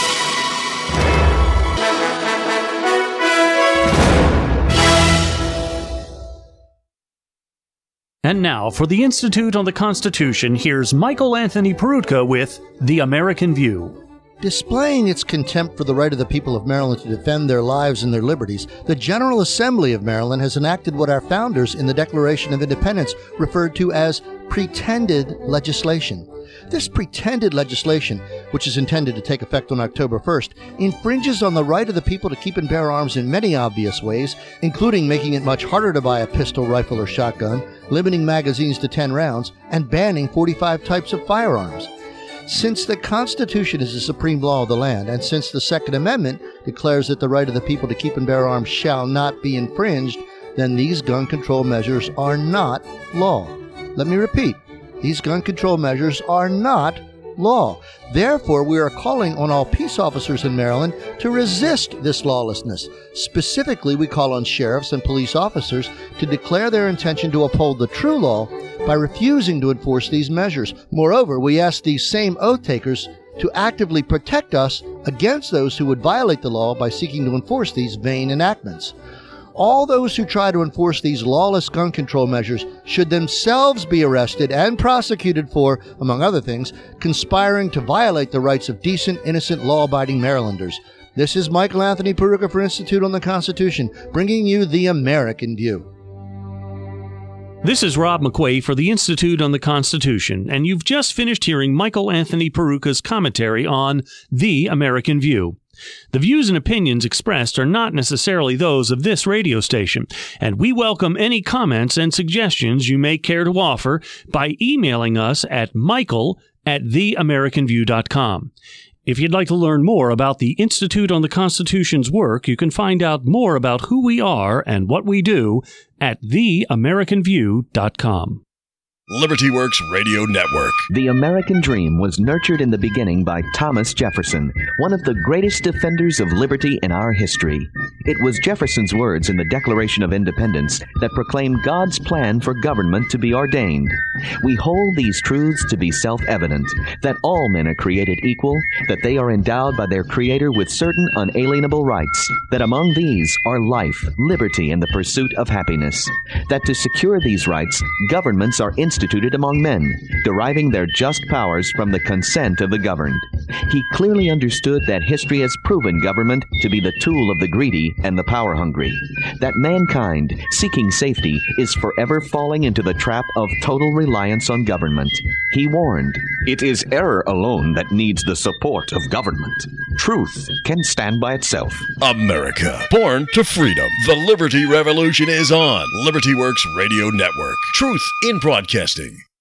Speaker 10: And now, for the Institute on the Constitution, here's Michael Anthony Peroutka with The American View.
Speaker 6: Displaying its contempt for the right of the people of Maryland to defend their lives and their liberties, the General Assembly of Maryland has enacted what our founders in the Declaration of Independence referred to as pretended legislation. This pretended legislation, which is intended to take effect on October first, infringes on the right of the people to keep and bear arms in many obvious ways, including making it much harder to buy a pistol, rifle, or shotgun, limiting magazines to ten rounds, and banning forty-five types of firearms. Since the Constitution is the supreme law of the land, and since the Second Amendment declares that the right of the people to keep and bear arms shall not be infringed, then these gun control measures are not law. Let me repeat. These gun control measures are not law. Therefore, we are calling on all peace officers in Maryland to resist this lawlessness. Specifically, we call on sheriffs and police officers to declare their intention to uphold the true law by refusing to enforce these measures. Moreover, we ask these same oath takers to actively protect us against those who would violate the law by seeking to enforce these vain enactments. All those who try to enforce these lawless gun control measures should themselves be arrested and prosecuted for, among other things, conspiring to violate the rights of decent, innocent, law-abiding Marylanders. This is Michael Anthony Peroutka for Institute on the Constitution, bringing you the American View.
Speaker 10: This is Rob McQuay for the Institute on the Constitution, and you've just finished hearing Michael Anthony Perouka's commentary on The American View. The views and opinions expressed are not necessarily those of this radio station, and we welcome any comments and suggestions you may care to offer by emailing us at michael at the american view dot com. If you'd like to learn more about the Institute on the Constitution's work, you can find out more about who we are and what we do at the american view dot com.
Speaker 1: Liberty Works Radio Network.
Speaker 11: The American dream was nurtured in the beginning by Thomas Jefferson, one of the greatest defenders of liberty in our history. It was Jefferson's words in the Declaration of Independence that proclaimed God's plan for government to be ordained. We hold these truths to be self-evident, that all men are created equal, that they are endowed by their Creator with certain unalienable rights, that among these are life, liberty, and the pursuit of happiness, that to secure these rights, governments are instituted instituted among men, deriving their just powers from the consent of the governed. He clearly understood that history has proven government to be the tool of the greedy and the power-hungry, that mankind, seeking safety, is forever falling into the trap of total reliance on government. He warned,
Speaker 23: "It is error alone that needs the support of government. Truth can stand by itself."
Speaker 1: America, born to freedom. The Liberty Revolution is on. Liberty Works Radio Network. Truth in broadcasting.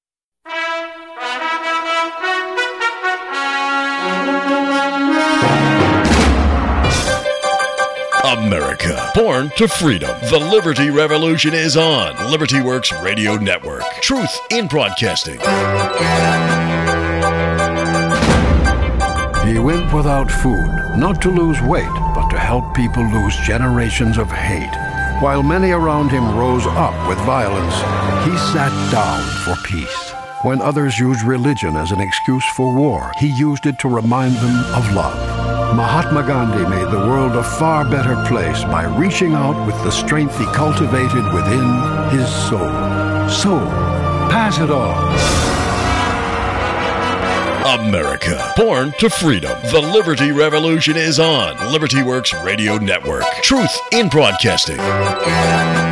Speaker 1: America, born to freedom. The Liberty Revolution is on. Liberty Works Radio Network. Truth in broadcasting.
Speaker 24: He went without food, not to lose weight, but to help people lose generations of hate. While many around him rose up with violence, he sat down for peace. When others used religion as an excuse for war, he used it to remind them of love. Mahatma Gandhi made the world a far better place by reaching out with the strength he cultivated within his soul. So, pass it on.
Speaker 1: America, born to freedom. The Liberty Revolution is on. Liberty Works Radio Network. Truth in broadcasting.